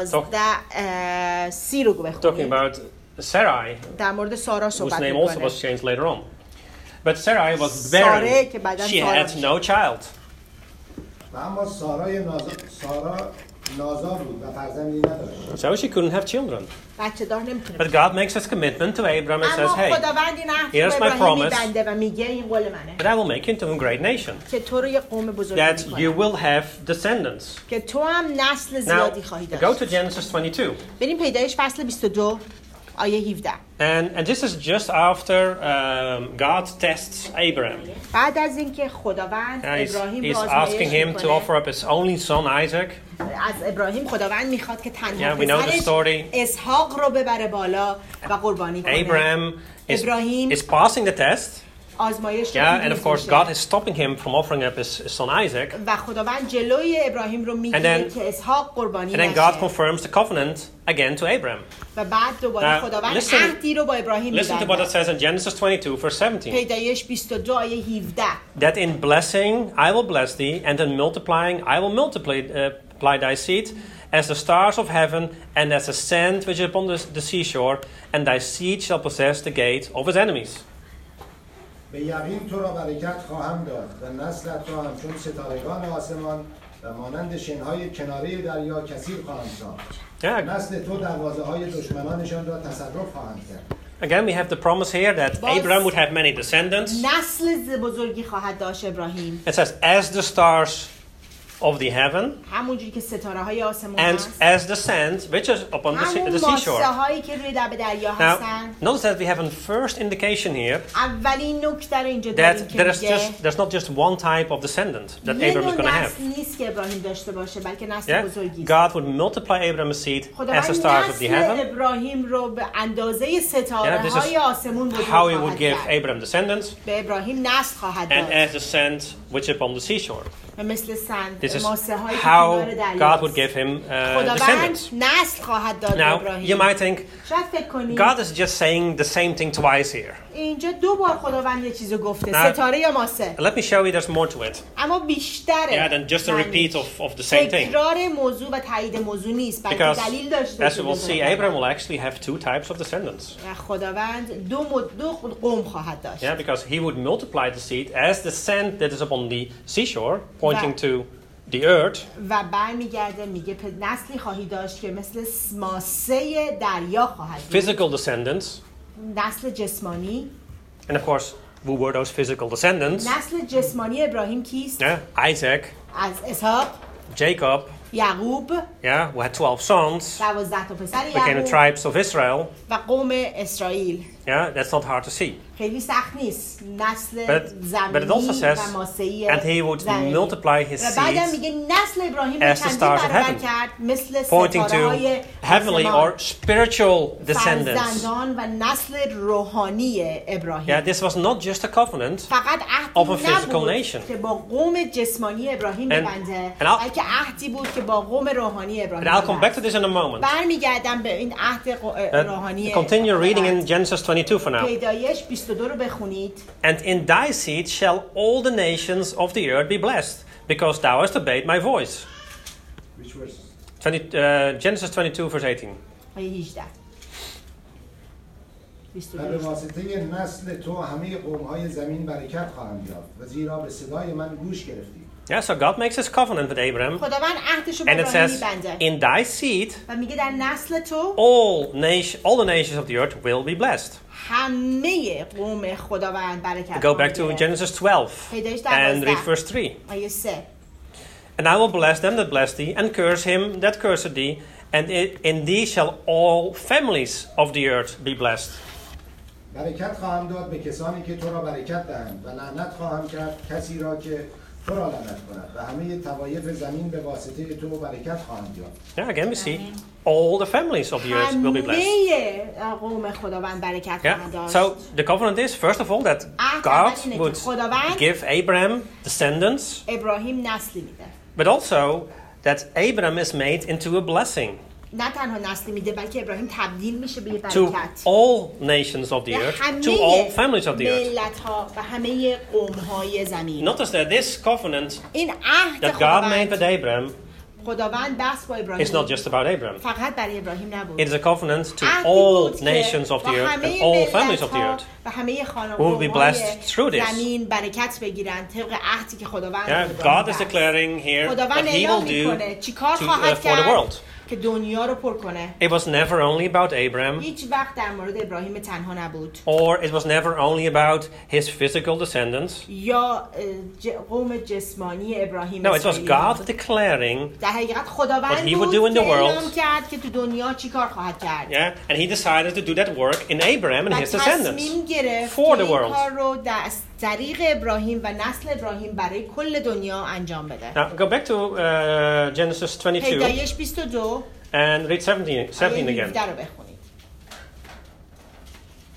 11:30 رو بخونید. Talking about Sarai. در مورد سارا صحبت میکنه. Whose name also was changed later on. But Sarai was barren. She had no child. و اما سارا نازا بود و فرزندی نداشت. So she couldn't have children. بچه دار نمیتونه. But God makes his commitment to Abraham and says, "Hey, here's my promise. و میگه این قول منه. That I will make you into a great nation. که تو رو یه قوم بزرگ میکنم. That you will have descendants. که تو هم نسل زیادی خواهی داشت. Go to Genesis 22. بریم پیدایش فصل 22 آیه 17. And this is just after God tests Abraham. بعد از اینکه خداوند ابراهیم رو آزمایش میکنه. He's asking him to offer up his only son Isaac. از ابراهیم خداوند میخواد که تنها پسرش اسحاق رو ببره بالا و قربانی کنه. Abraham is passing the test. آزمایش رو Yeah, and پیروز of course, میشه. God is stopping him from offering up his son Isaac. و خداوند جلوی ابراهیم رو میگیره then- که اسحاق قربانی And then God نشه. confirms the covenant again to Abraham. و بعد دوباره Now, خداوند listen- عهدی رو با ابراهیم Listen to what it می‌بنده. says in Genesis 22, verse 17. پیدایش 22 آیه 17. That in blessing I will bless thee, and in multiplying I will multiply thy seed as the stars of heaven, and as the sand which is upon the seashore, and thy seed shall possess the gate of his enemies. به یقین تو را برکت خواهم داد و نسلت را همچون ستارگان آسمان و مانند شنهای کناره دریا کثیر خواهم ساخت. Yeah. نسل تو دروازه های دشمنانشان را تصرف خواهند کرد. Again, we have the promise here that Boss. Abraham would have many descendants. نسل بزرگی خواهد داشت ابراهیم. It says, as the stars of the heaven, همونجوری که ستاره های آسمان and هست. as the sand which is upon همون the seashore. ماسه هایی که روی لب دریا Now, هستن. notice that we have a first indication here اولین نکته رو اینجا داریم that که میگه there's not just one type of descendant that یه Abraham is نوع going to have. نسل نیست که ابراهیم داشته باشه بلکه نسل Yeah? بزرگی است. God would multiply Abraham's seed as the خداوند stars of the نسل heaven. ابراهیم رو به اندازه ستاره Yeah, this is های آسمون بزرگ how he would خواهد give کرد. Abraham descendants, به ابراهیم نسل خواهد and داد as the sand which is upon the seashore. و مثل سند This is ماسه هایی که how کنار God would دریاست. give him خداوند descendants. نسل خواهد داد به Now, you ابراهیم. might think شاید فکر کنید God is just saying the same thing twice here. اینجا دو بار خداوند یه چیزو گفته Now- ستاره یا ماسه Let me show you there's more to it. اما بیشتره Yeah, than just a معنیش. repeat of the same thing. تکرار موضوع و تایید موضوع نیست بلکه Because, دلیل داشته as we will see, باشه. Abraham will actually have two types of descendants. و خداوند دو قوم خواهد داشت. Yeah, because he would multiply the seed as the sand that is upon the seashore, pointing to the earth. و برمیگرده میگه نسلی خواهی داشت که مثل ماسه دریا خواهد بود. Physical descendants. نسل جسمانی. And of course, who were those physical descendants? نسل جسمانی ابراهیم کیست؟ Yeah, Isaac, از اسحاق، Jacob, یعقوب، yeah, who had 12 sons, 12 تا پسر became the یعقوب tribes of Israel. و قوم اسرائیل. Yeah, that's not hard to see. خیلی سخت نیست نسل But it زمینی also says, و ماسه‌ای and he would زمینی. multiply his و بعدم seeds, میگه نسل ابراهیم as the چندین stars of برابر heaven. کرد مثل pointing ستاره‌های to heavenly آسمان. or spiritual descendants. فرزندان و نسل روحانی ابراهیم. Yeah, this was not just a covenant. فقط of a عهدی physical نبود nation. که با قوم جسمانی ابراهیم And- ببنده and I'll- بلکه عهدی بود که با قوم روحانی ابراهیم And I'll come back to ببند. this in a moment. برمیگردم به این عهد روحانی Continue reading in خداوند. Genesis 22 for now. پیدایش 22 رو بخونید. And in thy seed shall all the nations of the earth be blessed, because thou hast obeyed my voice. Which verse? Genesis 22, verse 18. آیه 18 و به 22 واسطه نسل تو همه قوم‌های زمین برکت خواهند یافت و زیرا به صدای من گوش گرفتی. Yeah, so God makes his covenant with Abraham, خداوند عهدش رو با and it ابراهیم says, میبنده in thy seed و میگه در نسل تو all the nations of the earth will be blessed. همه قوم خداوند برکت Go back خواهند to گرفت. Genesis 12 پیدایش and 12. read verse 3. آیه 3 And I will bless them that bless thee, and curse him that curseth thee, and in thee shall all families of the earth be blessed. برکت خواهم داد به کسانی که تو را برکت دهند و لعنت خواهم کرد کسی را که تو را لعنت کند و همه طوایف زمین به واسطه تو برکت خواهند یافت. Yeah, again we see all the families of the earth will be blessed. همه قوم خداوند برکت خواهند Yeah. داشت. So the covenant is first of all that God would give Abraham descendants, ابراهیم نسلی میده. but also that Abraham is made into a blessing نه تنها نسلی میده بلکه ابراهیم تبدیل میشه به یه to برکت. all nations of the به earth, همه to all families of the earth. ملت ها و همه قوم های زمین. Notice that this covenant این عهد that God made with خداوند Abraham بس با ابراهیم is not just about Abraham. فقط برای ابراهیم نبود. It is a covenant to عهدی all بود که nations of the با earth همه and all families of the ملت‌ها earth. و همه who will be blessed through this. زمین برکت بگیرن طبق عهدی که خداوند Yeah, با ابراهیم God is بست. declaring here خداوند what He اعلام will do میکنه چیکار to, خواهد for the کرد world. که دنیا رو پر کنه. It was never only about Abraham, هیچ وقت در مورد ابراهیم تنها نبود or it was never only about his physical descendants. یا قوم جسمانی ابراهیم. No, it was اسرائیل. God declaring, در حقیقت خداوند what he would بود do in the که اعلام world. کرد که تو دنیا چیکار خواهد کرد. yeah, and He decided to do that work in Abraham and و his descendants. تصمیم گرفت for که the این world. کار رو از طریق ابراهیم و نسل ابراهیم برای کل دنیا انجام بده. Now, go back to Genesis 22 پیدایش 22 and read 17 again. 17 رو بخونید.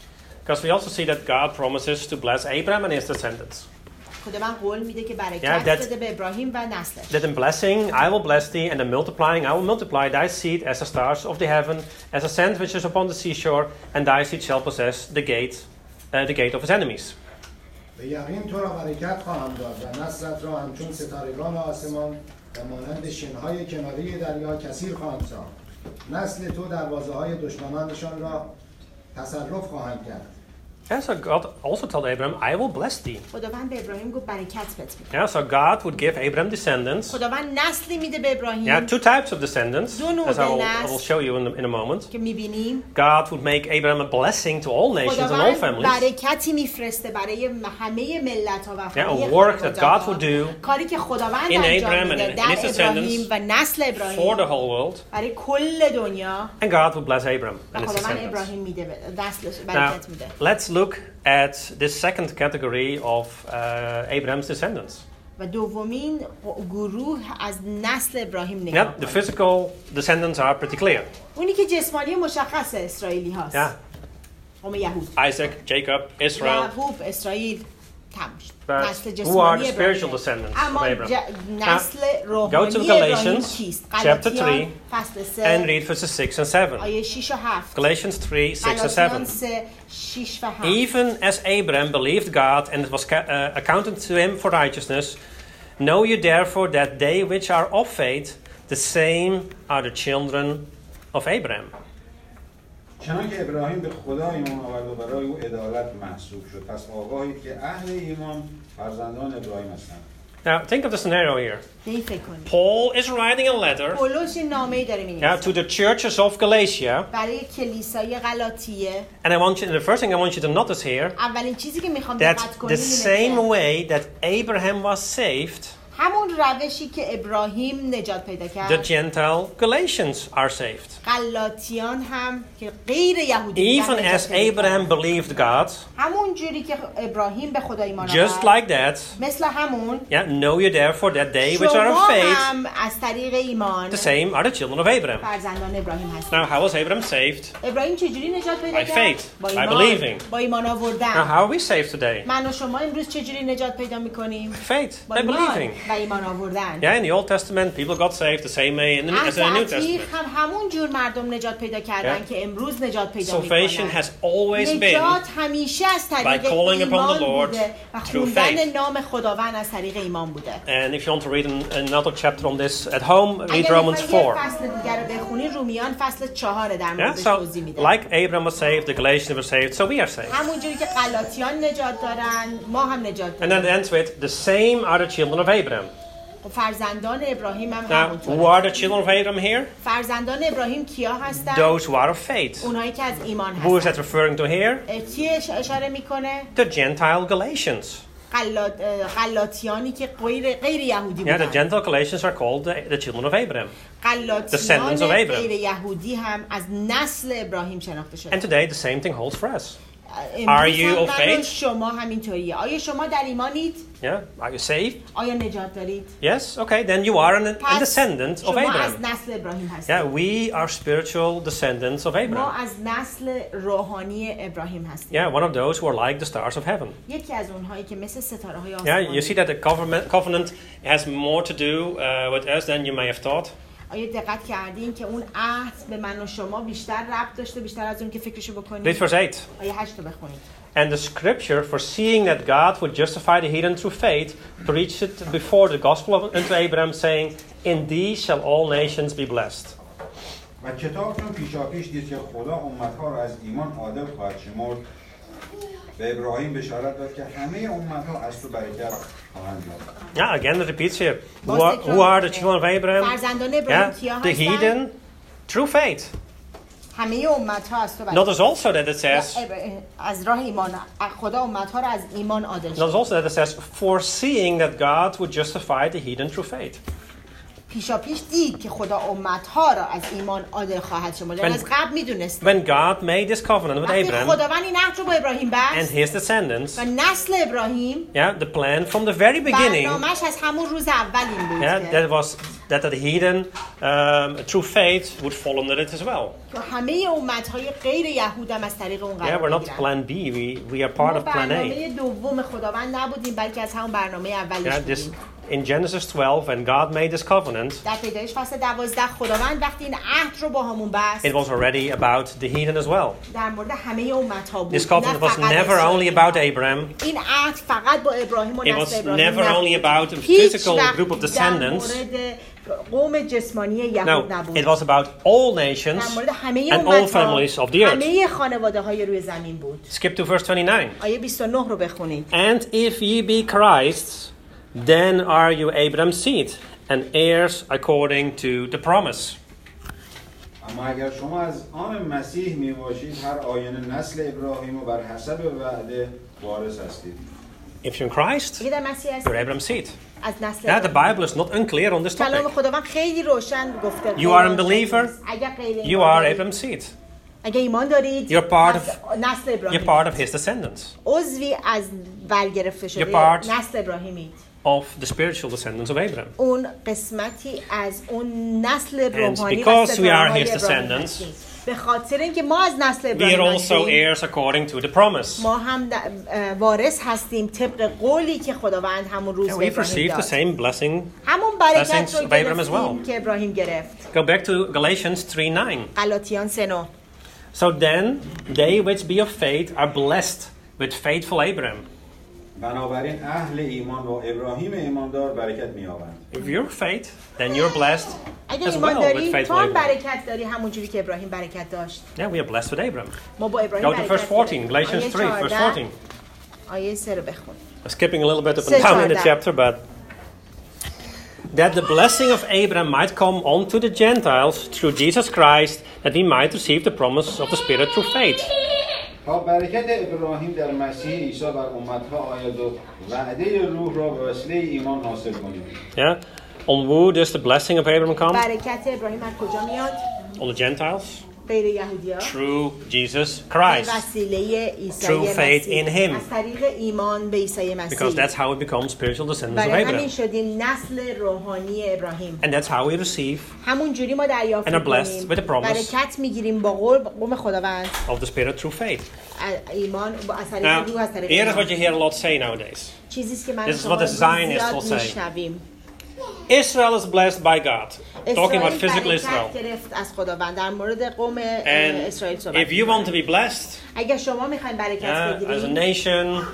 Because we also see that God promises to bless Abraham and his descendants. خداوند قول میده که برکت Yeah, that- بده به ابراهیم و نسلش. That in blessing I will bless thee, and in multiplying I will multiply thy seed as the stars of the heaven, as the sand which is upon the seashore, and thy seed shall possess the gate of his enemies. به یقین تو را برکت خواهم داد و نسلت را همچون ستارگان آسمان و مانند شنهای کناری دریا کثیر خواهم ساخت. نسل تو دروازه‌های دشمنانشان را تصرف خواهند کرد. And so God also told Abraham, I will bless thee. خداوند به ابراهیم گفت برکت بهت میدم. Yeah, so God would give Abraham descendants. خداوند نسلی میده به ابراهیم. Yeah, two types of descendants, دو نوع as I will نسل show you in a moment. که میبینیم. God would make Abraham a blessing to all nations and all خداوند families. برکتی میفرسته برای همه ملت ها و Yeah, همه a work that God خانواده‌ها. would do کاری که خداوند in انجام Abraham میده and در in his ابراهیم descendants و نسل for ابراهیم the whole world. برای کل دنیا And God would bless Abraham و and his خداوند descendants. ابراهیم میده نسلش Now, برکت میده. let's look at this second category of Abraham's descendants. و دومین گروه از نسل ابراهیم Yeah, نگاه the کنیم. physical descendants are pretty clear. اونی که جسمانی مشخص اسرائیلی هاست. Yeah, قوم یهود. Isaac, Jacob, Israel. یعقوب، اسرائیل تمام شد. But نسل who are جسمانی the spiritual descendants of اما Abraham? نسل Go to روحانی Galatians, ابراهیم کیست؟ chapter 3, غلاطیان فصل 3 and read verses 6 and 7. آیه 6 و 7. Galatians 3, 6 and غلاطیان 7. 3 6 و 7. Even as Abraham believed God and it was accounted to him for righteousness, know you therefore that they which are of faith, the same are the children of Abraham. چنان که ابراهیم به خدا ایمان آورد و برای او عدالت محسوب شد، پس آگاهید که اهل ایمان فرزندان ابراهیم هستند. Now think of the scenario here. به این فکر کنید. Paul is writing a letter پولس این نامه‌ای داره می‌نویسه to the churches of Galatia, برای کلیسای غلاطیه. and the first thing I want you to notice here, اولین چیزی که می‌خوام that دقت کنید the اینه same که way that Abraham was saved, همون روشی که ابراهیم نجات پیدا the کرد Gentile Galatians are saved. غلاطیان هم که غیر یهودی Even بودن as نجات پیدا Abraham کردن. believed God, همون جوری که ابراهیم به خدا ایمان just آورد like that, مثل همون yeah, know you therefore that they which are شما of faith, هم از طریق ایمان the same are the children of Abraham. فرزندان ابراهیم هستید. Now, how was Abraham saved? ابراهیم چجوری نجات پیدا By کرد؟ faith, با by ایمان. believing. با ایمان Now, آوردن. how are we saved today? من و شما امروز چجوری نجات پیدا میکنیم؟ Faith, با by ایمان believing. و ایمان آوردن. Yeah, in the Old Testament, people got saved the same way as in the New تاریخ Testament. هم همون جور مردم نجات پیدا کردن Yeah. که امروز نجات پیدا Salvation میکنن. has always been نجات همیشه از طریق by calling upon ایمان the Lord بوده و through خوندن faith. نام خداوند از طریق ایمان بوده. And if you want to read another chapter on this at home, read اگر Romans می‌خوای 4. یه فصل دیگر رو بخونی رومیان فصل 4 در Yeah, موردش so توضیح میده. like Abraham was saved, the Galatians were saved, so we are saved. همونجوری که غلاطیان نجات دارن ما هم نجات And then داریم. it ends with, the same are the children of Abraham. فرزندان ابراهیم هم Now, who همونطوره. are the children of Abraham here? فرزندان ابراهیم کیا هستن؟ Those who are of faith. اونایی که از ایمان Who is هستن. that referring to here? کی اشاره میکنه؟ The Gentile Galatians. غلاطیانی که غیر یهودی Yeah, the بودن. Gentile Galatians are called the children of Abraham. غلاطیان descendants of Abraham. غیر یهودی هم از نسل ابراهیم شناخته شده. And today the same thing holds for us. امروز Are you هم of من و faith? شما همینطوریه. آیا شما در ایمانید؟ Yeah, are you saved? آیا نجات دارید؟ Yes? Okay, then you are a پس descendant of شما از Abraham. نسل ابراهیم هستید. Yeah, we are spiritual descendants of ما Abraham. از نسل روحانی ابراهیم هستیم. Yeah, one of those who are like the stars of heaven. یکی از اونهایی که مثل ستاره های Yeah, آسمانی. you see that the covenant has more to do with us than you may have thought. آیا دقت کردین که اون عهد به من و شما بیشتر ربط داشته بیشتر از اون که فکرشو Read بکنید؟ verse 8. آیه 8 رو بخونید. And the scripture, foreseeing that God would justify the heathen through faith, preached it before the gospel unto Abraham, saying, In thee shall all nations be blessed. و کتاب چون پیشاپیش دید که خدا امتها را از ایمان عادل خواهد شمرد، به ابراهیم بشارت داد که همه امتها از تو برکت خواهند یافت. Yeah, again it repeats here. Who are the children of Abraham? فرزندان ابراهیم Yeah, کیا the هستن؟ heathen through faith. همه امتها از تو Notice also that it says, از راه ایمان خدا امتها را از ایمان عادل notice شد. also that it says, foreseeing that God would justify the heathen through faith. پیشاپیش دید که خدا امتها را از ایمان عادل خواهد شمرد. یعنی از قبل میدونست. When God made this covenant with وقتی Abraham خداوند این عهد رو با ابراهیم and بست his descendants, و نسل ابراهیم the plan from the very beginning, برنامه‌اش از همون روز اول این بود that was that the heathen through faith would fall under it as well. که همه امتهای غیر یهود هم از طریق اون We're قرار not بگیرن. plan B. We are part ما of plan A. برنامه دوم خداوند نبودیم بلکه از همون برنامه اولش This بودیم. in Genesis 12, when God made this covenant, در پیدایش فصل 12 خداوند وقتی این عهد رو با همون بست it was already about the heathen as well. در مورد همه امتها بود. This covenant was never only about Abraham. این عهد فقط با ابراهیم و It was نسل ابراهیم never only about a physical group of descendants. در مورد قوم جسمانی No, یهود نبود. it was about all nations در مورد همه and all امتها families of the earth. همه خانواده های روی زمین بود. Skip to verse 29. آیه 29 رو بخونید. And if ye be Christ's, then are you Abraham's seed and heirs according to the promise. اما اگر شما از آن مسیح می باشید هر آینه نسل ابراهیم و بر حسب وعده وارث هستید. If you're in Christ, اگه در مسیح you're هستید Abraham's seed. از نسل Yeah, the ابراهیم. Bible is not unclear on this کلام topic. خداوند خیلی روشن گفته. You are a believer, اگر غیر You ایمان are دارید، Abraham's seed. اگه ایمان دارید You're part از نسل You're ابراهیم part of his descendants, عضوی از برگرفته شده You're part- نسل ابراهیمید. of the spiritual descendants of Abraham. اون قسمتی از اون نسل روحانی because و we are ستاره‌های his ابراهیم descendants, هستیم. به خاطر اینکه ما از نسل We are ابراهیم also هستیم heirs according to the promise. ما هم وارث هستیم طبق قولی که خداوند همون روز And به we've ابراهیم received the داد. same blessing. همون برکت blessings رو of Abraham as گرفتیم well. که ابراهیم گرفت. Go back to Galatians 3:9. غلاطیان 3:9 So then, they which be of faith are blessed with faithful Abraham. بنابراین اهل ایمان و ابراهیم ایماندار برکت می‌یابند. If you're faith, then you're blessed اگه as ایمان well with داری faithful تو هم Abraham. برکت داری همونجوری که ابراهیم برکت داشت. Yeah, we are blessed with Abraham. ما با ابراهیم Go to برکت verse 14, داریم. Galatians آیه 3, verse 14 14. آیه 3 رو بخون. I'm skipping a little bit up and down in the 14. chapter, but that the blessing of Abraham might come unto the Gentiles through Jesus Christ, that we might receive the promise of the Spirit through faith. تا برکت ابراهیم در مسیح عیسی بر امتها آید و وعده روح را به وسیله ایمان حاصل کنید. Yeah. On who does the blessing of Abraham come? برکت ابراهیم از کجا میاد؟ On the Gentiles? غیر یهودی‌ها. Through Jesus به Christ. وسیله عیسی Through faith مسیح. in him. از طریق ایمان به عیسی مسیح. Because that's how we become spiritual descendants of برای همین Abraham. شدیم نسل روحانی ابراهیم. And that's how we receive همون جوری ما دریافت And are blessed می‌کنیم. with the promise برکت میگیریم با قول خداوند. of the Spirit through faith. ایمان با از طریق Now, روح از طریق here is ایمان. what you hear a lot say nowadays. چیزی است که من This is شما what the Zionists will زیاد say. میشنویم. Israel is blessed by God. Talking about physical برکت Israel. گرفت از خداوند در مورد قوم And اسرائیل صحبت if you want to be blessed, اگر شما میخواین برکت as a بگیرید nation,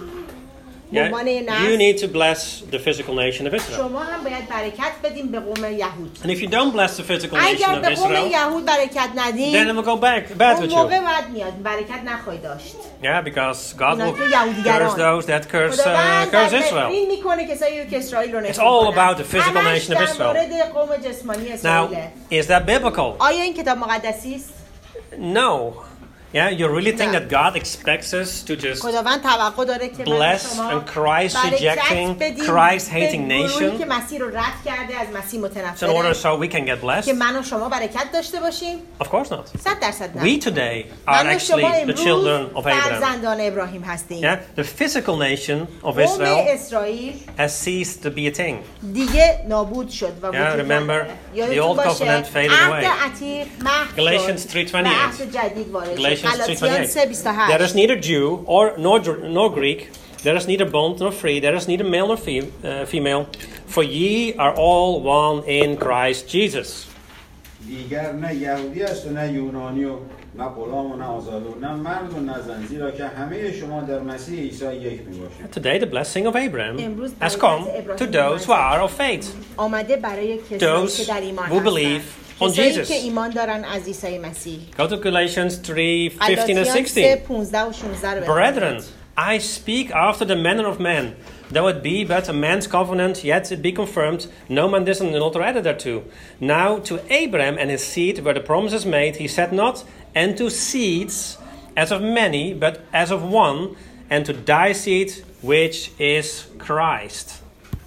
you need to bless the physical nation of Israel. شما هم باید برکت بدیم به قوم یهود. And if you don't bless the physical nation اگر of به قوم Israel, یهود برکت then ندیم it will go bad اون with موقع you. بعد میاد برکت نخواهی داشت. Yeah, because God will اونا که یهودیگران. curse those that curse خداوند Israel. این میکنه کسایی که اسرائیل رو It's نفرین all کنن. about the physical همش nation of Israel. در مورد قوم جسمانی Now, اسرائیله. is that biblical? آیا این کتاب مقدسی است؟ No. Yeah, you really think that God expects us to just خداوند توقع داره که bless شما and Christ برکت rejecting, بدیم Christ به hating گروهی nation که مسیح رو رد کرده از مسیح in order متنفره so we can get blessed? که من و شما برکت داشته باشیم؟ Of course not. 100% نه. We today are من و شما actually the امروز children of Abraham. فرزندان ابراهیم هستیم. Yeah, the physical nation of قوم Israel اسرائیل has ceased to be a thing. دیگه نابود شد و وجود remember, نداره. the یادتون old باشه covenant faded عهد away. عتیق محو Galatians شد 3:28. و عهد جدید وارد شد. Galatians غلاطیان 3:28. There is 3:28. neither Jew nor Greek, there is neither bond nor free, there is neither male nor female, for ye are all one in Christ Jesus. دیگر نه یهودی است و نه یونانی و نه غلام و نه آزاد و نه مرد و نه زن زیرا که همه شما در مسیح عیسی یک میباشید. Today, the blessing of Abraham has come to those who are of faith, آمده برای کسانی those که در ایمان who believe هستند. on کسانی Jesus. که ایمان دارن از عیسی مسیح. Go to Galatians 3:15 and غلاطیان 16. 3:15 و 16 رو بخونید. Brethren, I speak after the manner of men. Though it be but a man's covenant, yet it be confirmed, no man is not added thereto. Now to Abraham and his seed where the promise is made, he said not, and to seeds as of many, but as of one, and to thy seed, which is Christ.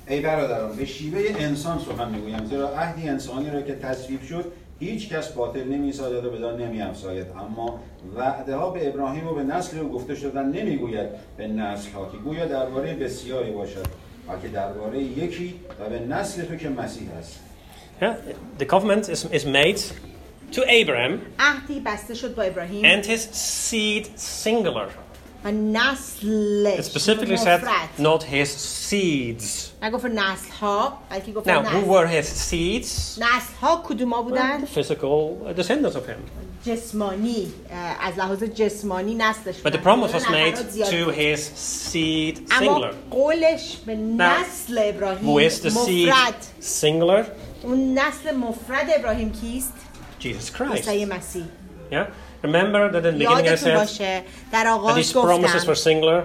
ای برادران به شیوه انسان سخن میگویم، زیرا عهدی انسانی را که تصویب شد هیچ کس باطل نمی‌سازد و بدان نمی‌افزاید، اما وعده ها به ابراهیم و به نسل او گفته شدن نمیگوید به نسل ها که گویا درباره بسیاری باشد، بلکه درباره یکی و به نسل تو که مسیح است. Yeah, the covenant is made to Abraham عهدی بسته شد با ابراهیم and his seed singular. و نسلش It specifically said مفرد. not his seeds. نگفت نسل ها بلکه گفت Now, who نسل. were his seeds? نسل ها کدوم ها بودن؟ The physical descendants of him. جسمانی از لحاظ جسمانی نسلش But the بودن. promise was نفرات made زیاد to بود. his seed اما singular. قولش به نسل Who ابراهیم is the seed مفرد. singular? اون نسل مفرد ابراهیم کیست؟ Jesus Christ. عیسی مسیح. Yeah? Remember that in the beginning I یادتون said باشه در that آغاز these promises were گفتم singular.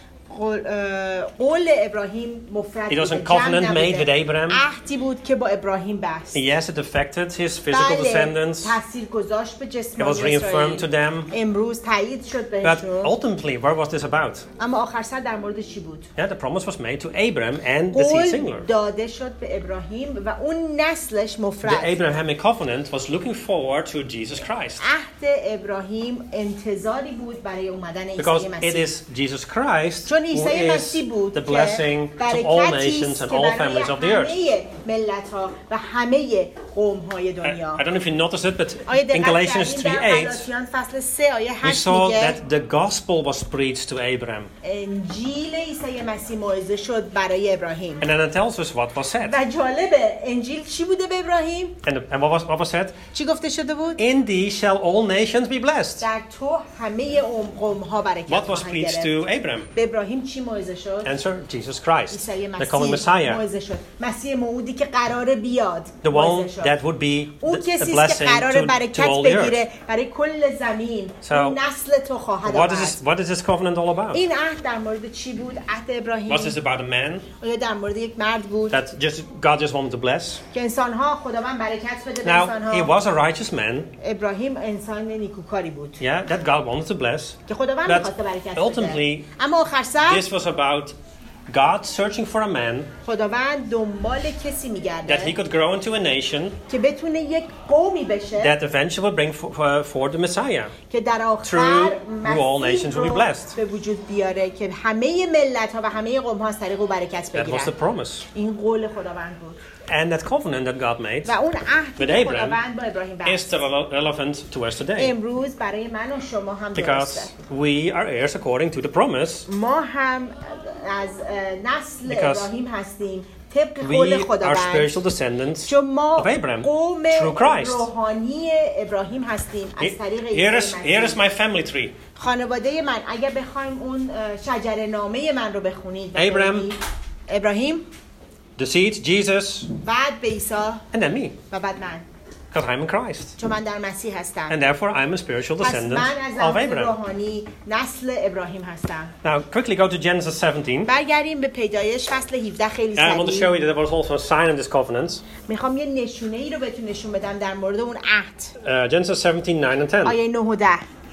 قول ابراهیم مفرد It was a بوده، جمع covenant made with نبوده. Abraham. عهدی بود که با ابراهیم بست. Yes, it affected his physical بله descendants. تاثیر گذاشت به It جسمانی was reaffirmed to اسرائیل. them. امروز تایید شد But بهشون. ultimately, what was this about? اما آخر سر در مورد چی بود؟ Yeah, the promise was made to Abraham and the seed قول singular. داده شد به ابراهیم و اون نسلش The مفرد. Abrahamic covenant was looking forward to Jesus Christ. عهد ابراهیم انتظاری بود برای اومدن Because عیسی it مسیح. is Jesus Christ چون who عیسی is مسیح بود the که blessing to all برکتی nations است and که all برای families of the earth. همه ملت‌ها و همه قوم‌های دنیا. I don't know if you noticed it, but آیا in دقت Galatians کردین در 3:8, غلاطیان فصل 3 آیه we 8 saw میگه that the gospel was preached to Abraham. انجیل عیسی مسیح موعظه شد برای ابراهیم. And then it tells us what was said. و جالبه انجیل چی بوده به ابراهیم؟ And what was said? چی گفته شده بود؟ In thee shall all nations be blessed. در تو همه قوم‌ها برکت What was خواهند preached گرفت. to Abraham? به ابراهیم چی موعظه شد؟ Answer, Jesus Christ, عیسی the coming مسیح Messiah, موعظه شد. مسیح موعودی که قراره بیاد. the one موعظه شد. that would be اون a کسی است که blessing قراره to برکت all the earth. بگیره برای کل زمین. So, اون نسل تو خواهد What آورد. is this covenant all about? این عهد در مورد چی بود؟ عهد ابراهیم. Was this about a man آیا در مورد یک مرد بود that God just wanted to bless? که انسان‌ها خداوند برکت بده به Now, انسان‌ها؟ he was a righteous man, ابراهیم انسان نیکوکاری بود yeah, that God wanted to bless. که خداوند But می‌خواست برکت ultimately, بده. اما آخر سر This was about God searching for a man خداوند دنبال کسی that he میگرده could grow into a nation که بتونه یک قومی بشه that eventually would bring forth the Messiah. که در آخر Through who all مسیح nations will be رو blessed. به وجود بیاره که همه ملت‌ها و همه قوم‌ها از طریق او برکت That was بگیرن. the promise. این قول خداوند بود And that covenant that God made و اون عهدی with که Abraham خداوند با ابراهیم is بست still relevant to us today. امروز برای من و شما هم درسته. Because we are heirs according to the promise. ما هم از نسل Because ابراهیم هستیم طبق قول We are خداوند spiritual descendants چون ما of Abraham قوم through Christ. روحانی ابراهیم هستیم از طریق Here is عیسی my family tree. خانواده من اگر بخوایم اون شجره نامه من رو بخونید و Abraham. ببینید، ابراهیم The seed, Jesus, بعد به عیسی and then me. و بعد من Because I'm in Christ. چون من در مسیح هستم And therefore I'm a spiritual پس descendant من از of لحاظ Abraham. روحانی نسل ابراهیم هستم. Now, quickly go to Genesis 17. برگردیم به پیدایش فصل 17 خیلی And I want to show سریع. you that there was also a sign in this covenant. میخوام یه نشونه ای رو بهتون نشون بدم در مورد اون عهد. Genesis 17, 9 and 10. آیه 9 و 10.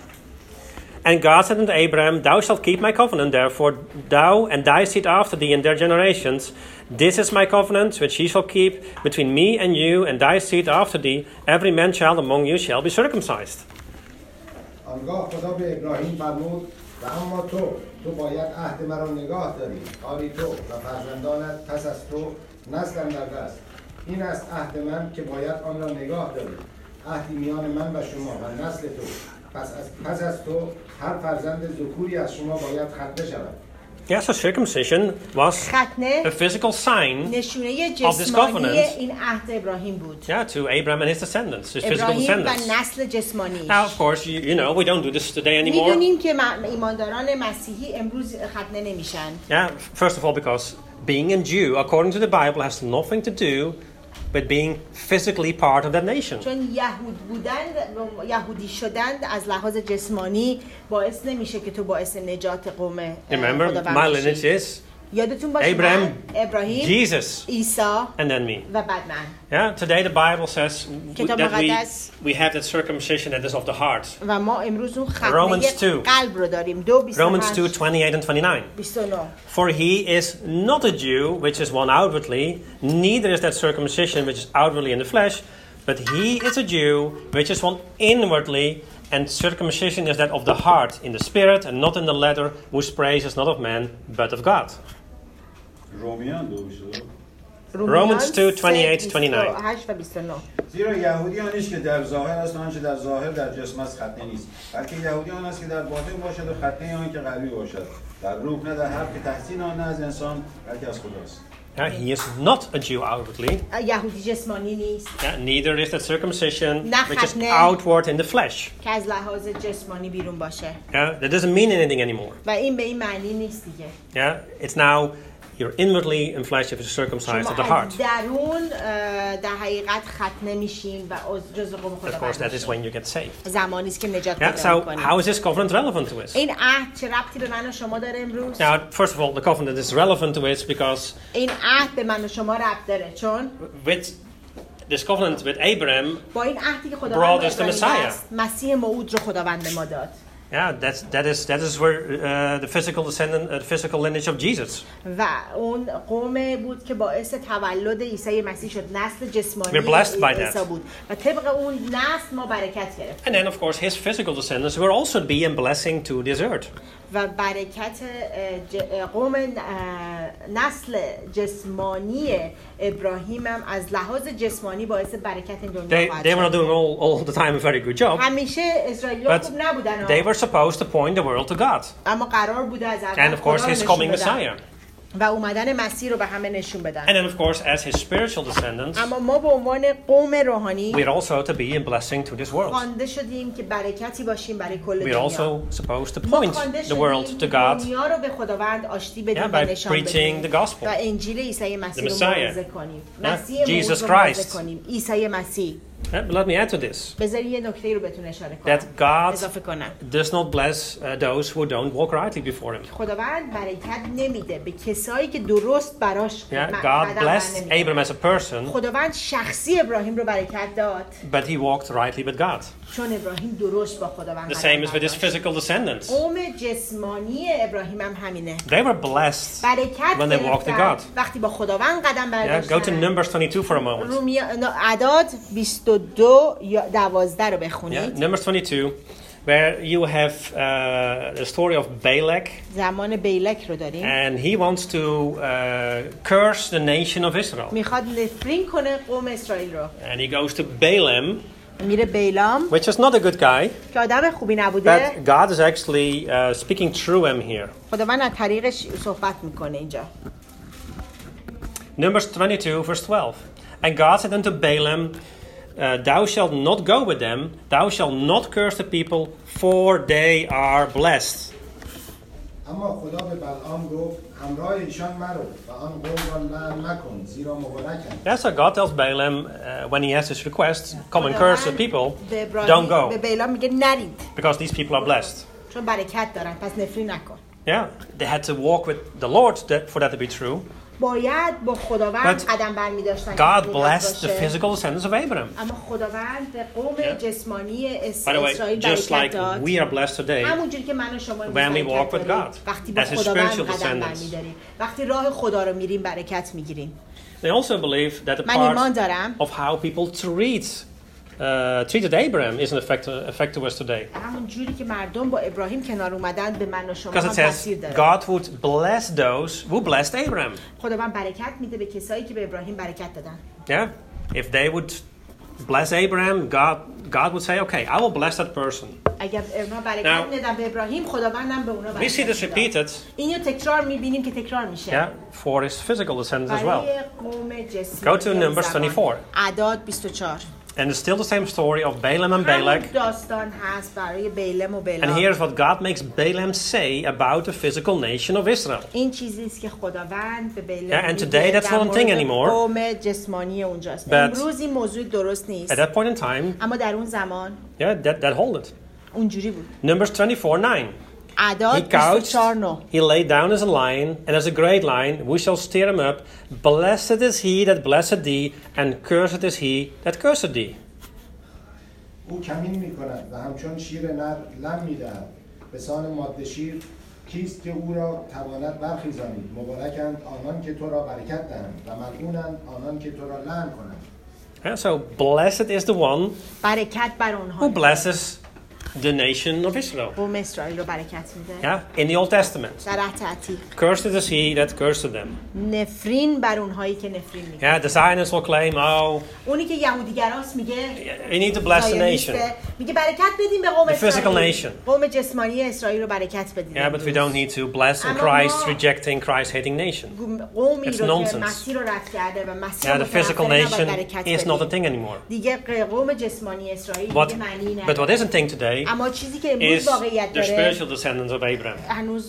And God said unto Abraham, Thou shalt keep my covenant, therefore thou and thy seed after thee in their generations. This is my covenant, which he shall keep between me and you and thy seed after thee. Every man child among you shall be circumcised. آنگاه خدا به ابراهیم فرمود و اما تو باید عهد مرا نگاه داری، آری تو و فرزندانت پس از تو نسل اندر است. این است عهد من که باید آن را نگاه داری، عهدی میان من و شما و نسل تو. پس از تو هر فرزند ذکوری از شما باید ختنه شود. Yeah, so circumcision was ختنه a physical sign نشونه this جسمانی covenant. این عهد ابراهیم بود. Yeah, to Abraham and his descendants, his physical ابراهیم و descendants. نسل جسمانی. Now, of course, you know, we don't do this today anymore. میدونیم که ایمانداران مسیحی امروز ختنه نمیشن. Yeah, first of all, because being a Jew, according to the Bible, has nothing to do with being physically part of that nation. چون یهودی شدن از لحاظ جسمانی باعث نمیشه که تو باعث نجات قوم Remember, خداوند my بشی. lineage is یادتون باشه Abraham, ابراهیم، Jesus, عیسی and then me. و بعد من. Yeah, today the Bible says کتاب that مقدس we have that circumcision that is of the heart. و ما امروز اون Romans ختنه 2. قلب رو داریم. Romans 2, 28 and 29. 29. For he is not a Jew, which is one outwardly, neither is that circumcision which is outwardly in the flesh, but he is a Jew, which is one inwardly, and circumcision is that of the heart, in the spirit, and not in the letter, whose praise is not of man, but of God. رومیان 2:22. Romans 2, 28, 29. 28 و 29. زیرا یهودیان نیست که در ظاهر است آنچه در ظاهر در جسم است ختنه نیست، بلکه یهودیان است که در باطن باشد و ختنه آن که قلبی باشد، در روح نه در حرف که تحسین آن نه از انسان بلکه از خداست. He is not a Jew outwardly. یهودی جسمانی نیست Neither is that circumcision which is ختنه. outward in the flesh. که از لحاظ جسمانی بیرون باشه That doesn't mean anything anymore. و این به این معنی نیست دیگه. It's now you're inwardly in flesh if you're circumcised of the شما heart. از درون در حقیقت ختنه میشین و جزء قوم Of course, that is خدا when you get saved. زمانی است که نجات Yeah. پیدا So, می‌کنید. how is this covenant relevant to us? این عهد چه ربطی به من و شما داره امروز؟ Now, first of all, the covenant is relevant to us because این عهد به من و شما ربط داره چون with this covenant with Abraham, با این عهدی که brought خداوند با us the ابراهیم Messiah. است، مسیح موعود رو خداوند به ما داد that is where the physical descendant, the physical lineage of Jesus. و اون قوم بود که باعث تولد عیسی مسیح شد، نسل جسمانی We're blessed by عیسی that. بود و طبق اون نسل ما برکت گرفت And then, of course, his physical descendants will also be a blessing to this earth. و برکت قوم نسل جسمانی ابراهیم هم از لحاظ جسمانی باعث برکت این دنیا خواهد They were not شد. doing all the time a very good job, همیشه اسرائیلی‌ها but خوب نبودن they were supposed to point the world to God. اما قرار بوده از And اول of course, خدا رو his نشون coming بدن Messiah. و اومدن مسیح رو به همه نشون بدن. And then, of course, as his spiritual descendants, اما ما به عنوان قوم روحانی we're also to be a blessing to this world. خوانده شدیم که برکتی باشیم برای کل We're دنیا. also supposed to ما point خوانده the world شدیم to که God دنیا رو به خداوند آشتی بدیم Yeah, و by نشان preaching بدیم the gospel. و انجیل عیسی مسیح The رو Messiah. موعظه کنیم. Yeah, مسیح موعود Jesus رو موعظه Christ. کنیم. عیسی مسیح. But let me add to this. بذاری یه نکته رو بهتون اشاره کنم. That God اضافه کنم. does not bless those who don't walk rightly before Him. خداوند برکت نمیده به کسایی که درست براش Yeah, قدم God blessed برنمی‌دارن. Abraham as a person, خداوند شخصی ابراهیم رو برکت داد but he walked rightly with God. چون ابراهیم درست با خداوند The قدم same is with his برداشت. physical descendants. قوم جسمانی ابراهیم هم همینه. They were blessed برکت when they walked with گرفتن God. وقتی با خداوند قدم Yeah, go to برداشتن. Numbers 22 for a moment. اعداد 22 یا 12 رو Yeah, بخونید. Numbers 22, where you have the story of Balak, زمان بیلک رو داریم. and he wants to curse the nation of Israel. میخواد نفرین کنه قوم اسرائیل رو. And he goes to Balaam, میره بیلام which is not a good guy, که آدم خوبی نبوده. but God is actually speaking through him here. خداوند از طریقش صحبت میکنه اینجا. Numbers 22, verse 12. And God said unto Balaam, thou shalt not go with them, thou shalt not curse the people, for they are blessed. اما خدا به بلعام گفت همراه ایشان مرو و آن قوم را لعن نکن زیرا مبارکند. Yeah, so God tells Balaam when he has his request, come and curse the people, به don't go, به بیلام میگه نرید because these people are blessed. چون برکت دارن پس نفرین نکن. Yeah, they had to walk with the Lord for that to be true. باید با خداوند But قدم برمی داشتن. God blessed the physical descendants of Abraham. اما خداوند به قوم Yeah. جسمانی By the way, اسرائیل just برکت like داد. we are blessed today, همونجوری که من و شما when we برکت walk with داریم. God, وقتی با as his خداوند spiritual قدم descendants. برمی‌داریم وقتی راه خدا رو میریم برکت میگیریم. they also believe that the من ایمان part دارم of how people treated Abraham is an effect to us today. همون جوری که مردم با ابراهیم کنار اومدن به من و شما Because هم it says تاثیر داره. God would bless those who blessed Abraham. خداوند برکت میده به کسایی که به ابراهیم برکت دادن. Yeah? If they would bless Abraham, God would say, okay, I will bless that person. اگر اونا برکت Now, میدن به ابراهیم خداوندم به اونا We برکت see this میده. repeated, اینو تکرار میبینیم که تکرار میشه. yeah, for his physical descendants as well. برای قوم جسمانی Go to Numbers زبان. 24. اعداد 24. And it's still the same story of Balaam and Balak. همون داستان هست برای بیلم و And بلام. here's what God makes Balaam say about the physical nation of Israel. این چیزی است که خداوند به بیلم Yeah, and میگه today that's در not a thing مورد anymore. قوم جسمانی اونجاست. But امروز این موضوع درست At نیست. that point in time, اما در اون زمان yeah, that hold it. اونجوری بود. Numbers 24:9. اعداد He couched, 24:9 he laid down as a lion, and as a great lion, we shall stir him up. Blessed is he that blessed thee, and cursed is he that cursed thee. او کمین میکند و همچون شیر نر لم میدهد به سان ماده شیر کیست که او را تواند برخیزانید مبارکند آنان که تو را برکت دهند و ملعونند آنان که تو را لعن کنند. Yeah, so blessed is the one برکت بر who اونها blesses the nation of Israel. قوم اسرائیل رو برکت میده. Yeah, in the Old Testament. در عهد عتیق Cursed is he that cursed them. نفرین بر اونهایی که نفرین میکنه. Yeah, the Zionists will claim, oh, اونی که یهودیگراست میگه we need to bless the nation. میگه برکت بدیم به قوم The physical اسرائیل. nation. قوم جسمانی اسرائیل رو برکت بدیم. Yeah, but we don't need to bless a Christ rejecting Christ hating nation. قومی It's رو که nonsense. مسیح رو رد کرده و مسیح Yeah, رو the physical متنفر nation نباید برکت is not a بدیم. thing anymore. دیگه قوم جسمانی اسرائیل But, دیگه معنی but what نداره. is a thing today اما چیزی که امروز is واقعیت the داره spiritual descendants of Abraham. هنوز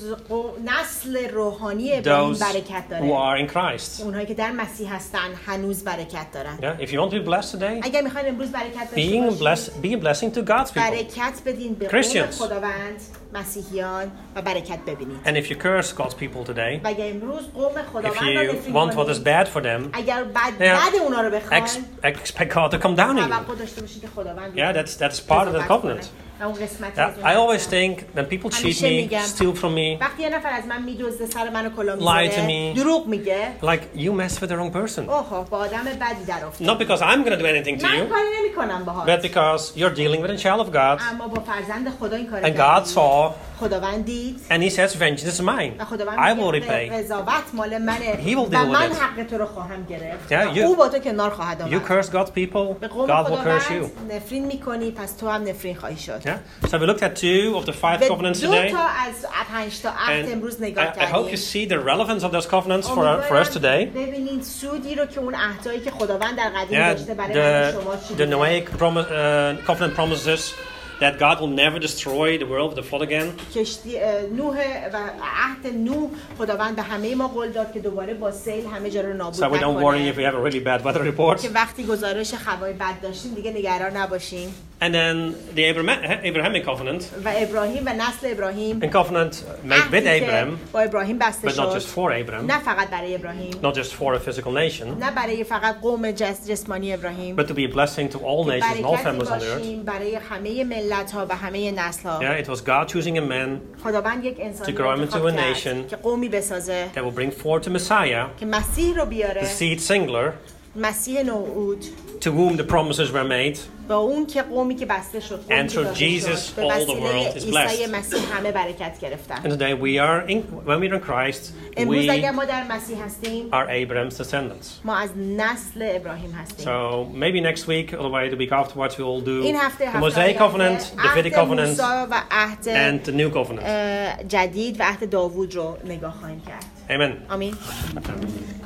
نسل روحانی ابراهیم Those برکت who داره. are in Christ. اونهایی که در مسیح هستن هنوز برکت دارن. Yeah, if you want to be blessed today, اگر میخواین امروز برکت داشته باشید be a blessing to God's people. برکت بدین به قوم Christians. خداوند مسیحیان و برکت ببینید. And if you curse God's people today, و اگر امروز قوم if خداوند رو you نفرین want what is کنید bad for them, اگر Yeah. بد اونا رو بخواین expect God to come down on you. توقع داشته باشید که خداوند Yeah, that's part of the covenant. و اون قسمتی Yeah, از اون I always هستن. think when people cheat همیشه me, میگم steal from me, وقتی یه نفر از من میدزده سر منو کلا Lie to میذاره me. دروغ میگه like you mess with the wrong person. اوه با آدم بدی در افتاد. Not because I'm going to do anything to من you, کاری نمی‌کنم باهات but because you're dealing with a child of God, اما با فرزند خدا این کارو and God کردی. saw, خداوند دید and He says, vengeance is mine. و خداوند I will میگه repay. قضاوت مال منه He will و deal with من it. حق تو رو خواهم گرفت Yeah, و you- او با تو کنار خواهد You آمد. curse God's people, به قوم God will curse you. خداوند نفرین میکنی پس تو هم نفرین خواهی شد. Yeah. So we looked at 2 of the 5 به covenants دو today, تا از 5 تا عهد and امروز نگاه I hope you کردیم. see the relevance of those covenants for us today. ببینید سودی رو که اون عهدایی که خداوند در قدیم Yeah, داشته برای من و شما چی the بوده. Noahic covenant promises that God will never destroy the world with a flood again. کشتی نوح و عهد نوح خداوند به همه ما قول داد که دوباره با سیل همه جا رو نابود So we don't worry if we نکنه. have a really bad weather report. که وقتی گزارش هوای بد داشتیم دیگه نگران نباشیم. And then the Abrahamic covenant, و ابراهیم و نسل ابراهیم a covenant made with عهدی که Abraham, با ابراهیم بسته but not just شد for Abraham, نه فقط برای ابراهیم not just for a physical nation, نه برای فقط قوم جسمانی ابراهیم but to be a blessing to all که nations and all برکتی families on the earth. باشیم برای همه ملت ها و همه نسل ها. Yeah, it was God choosing a man خداوند یک انسانی to رو grow him into انتخاب a کرد nation که قومی بسازه that will bring forth the Messiah, که مسیح رو بیاره the seed singular, مسیح نوعود to whom the promises were made. با اون که قومی که بسته شد قومی And که through داده Jesus, شد. به all the وسیله world is عیسی blessed. مسیح همه برکت گرفتن. And today when we're in Christ, امروز we اگر ما در مسیح هستیم are Abraham's descendants. ما از نسل ابراهیم هستیم. So maybe next week, or the week afterwards, we will do این هفته the Mosaic covenant, the Davidic covenant, موسی و عهد and the new covenant. جدید و عهد داوود رو نگاه خواهیم کرد. Amen. آمین.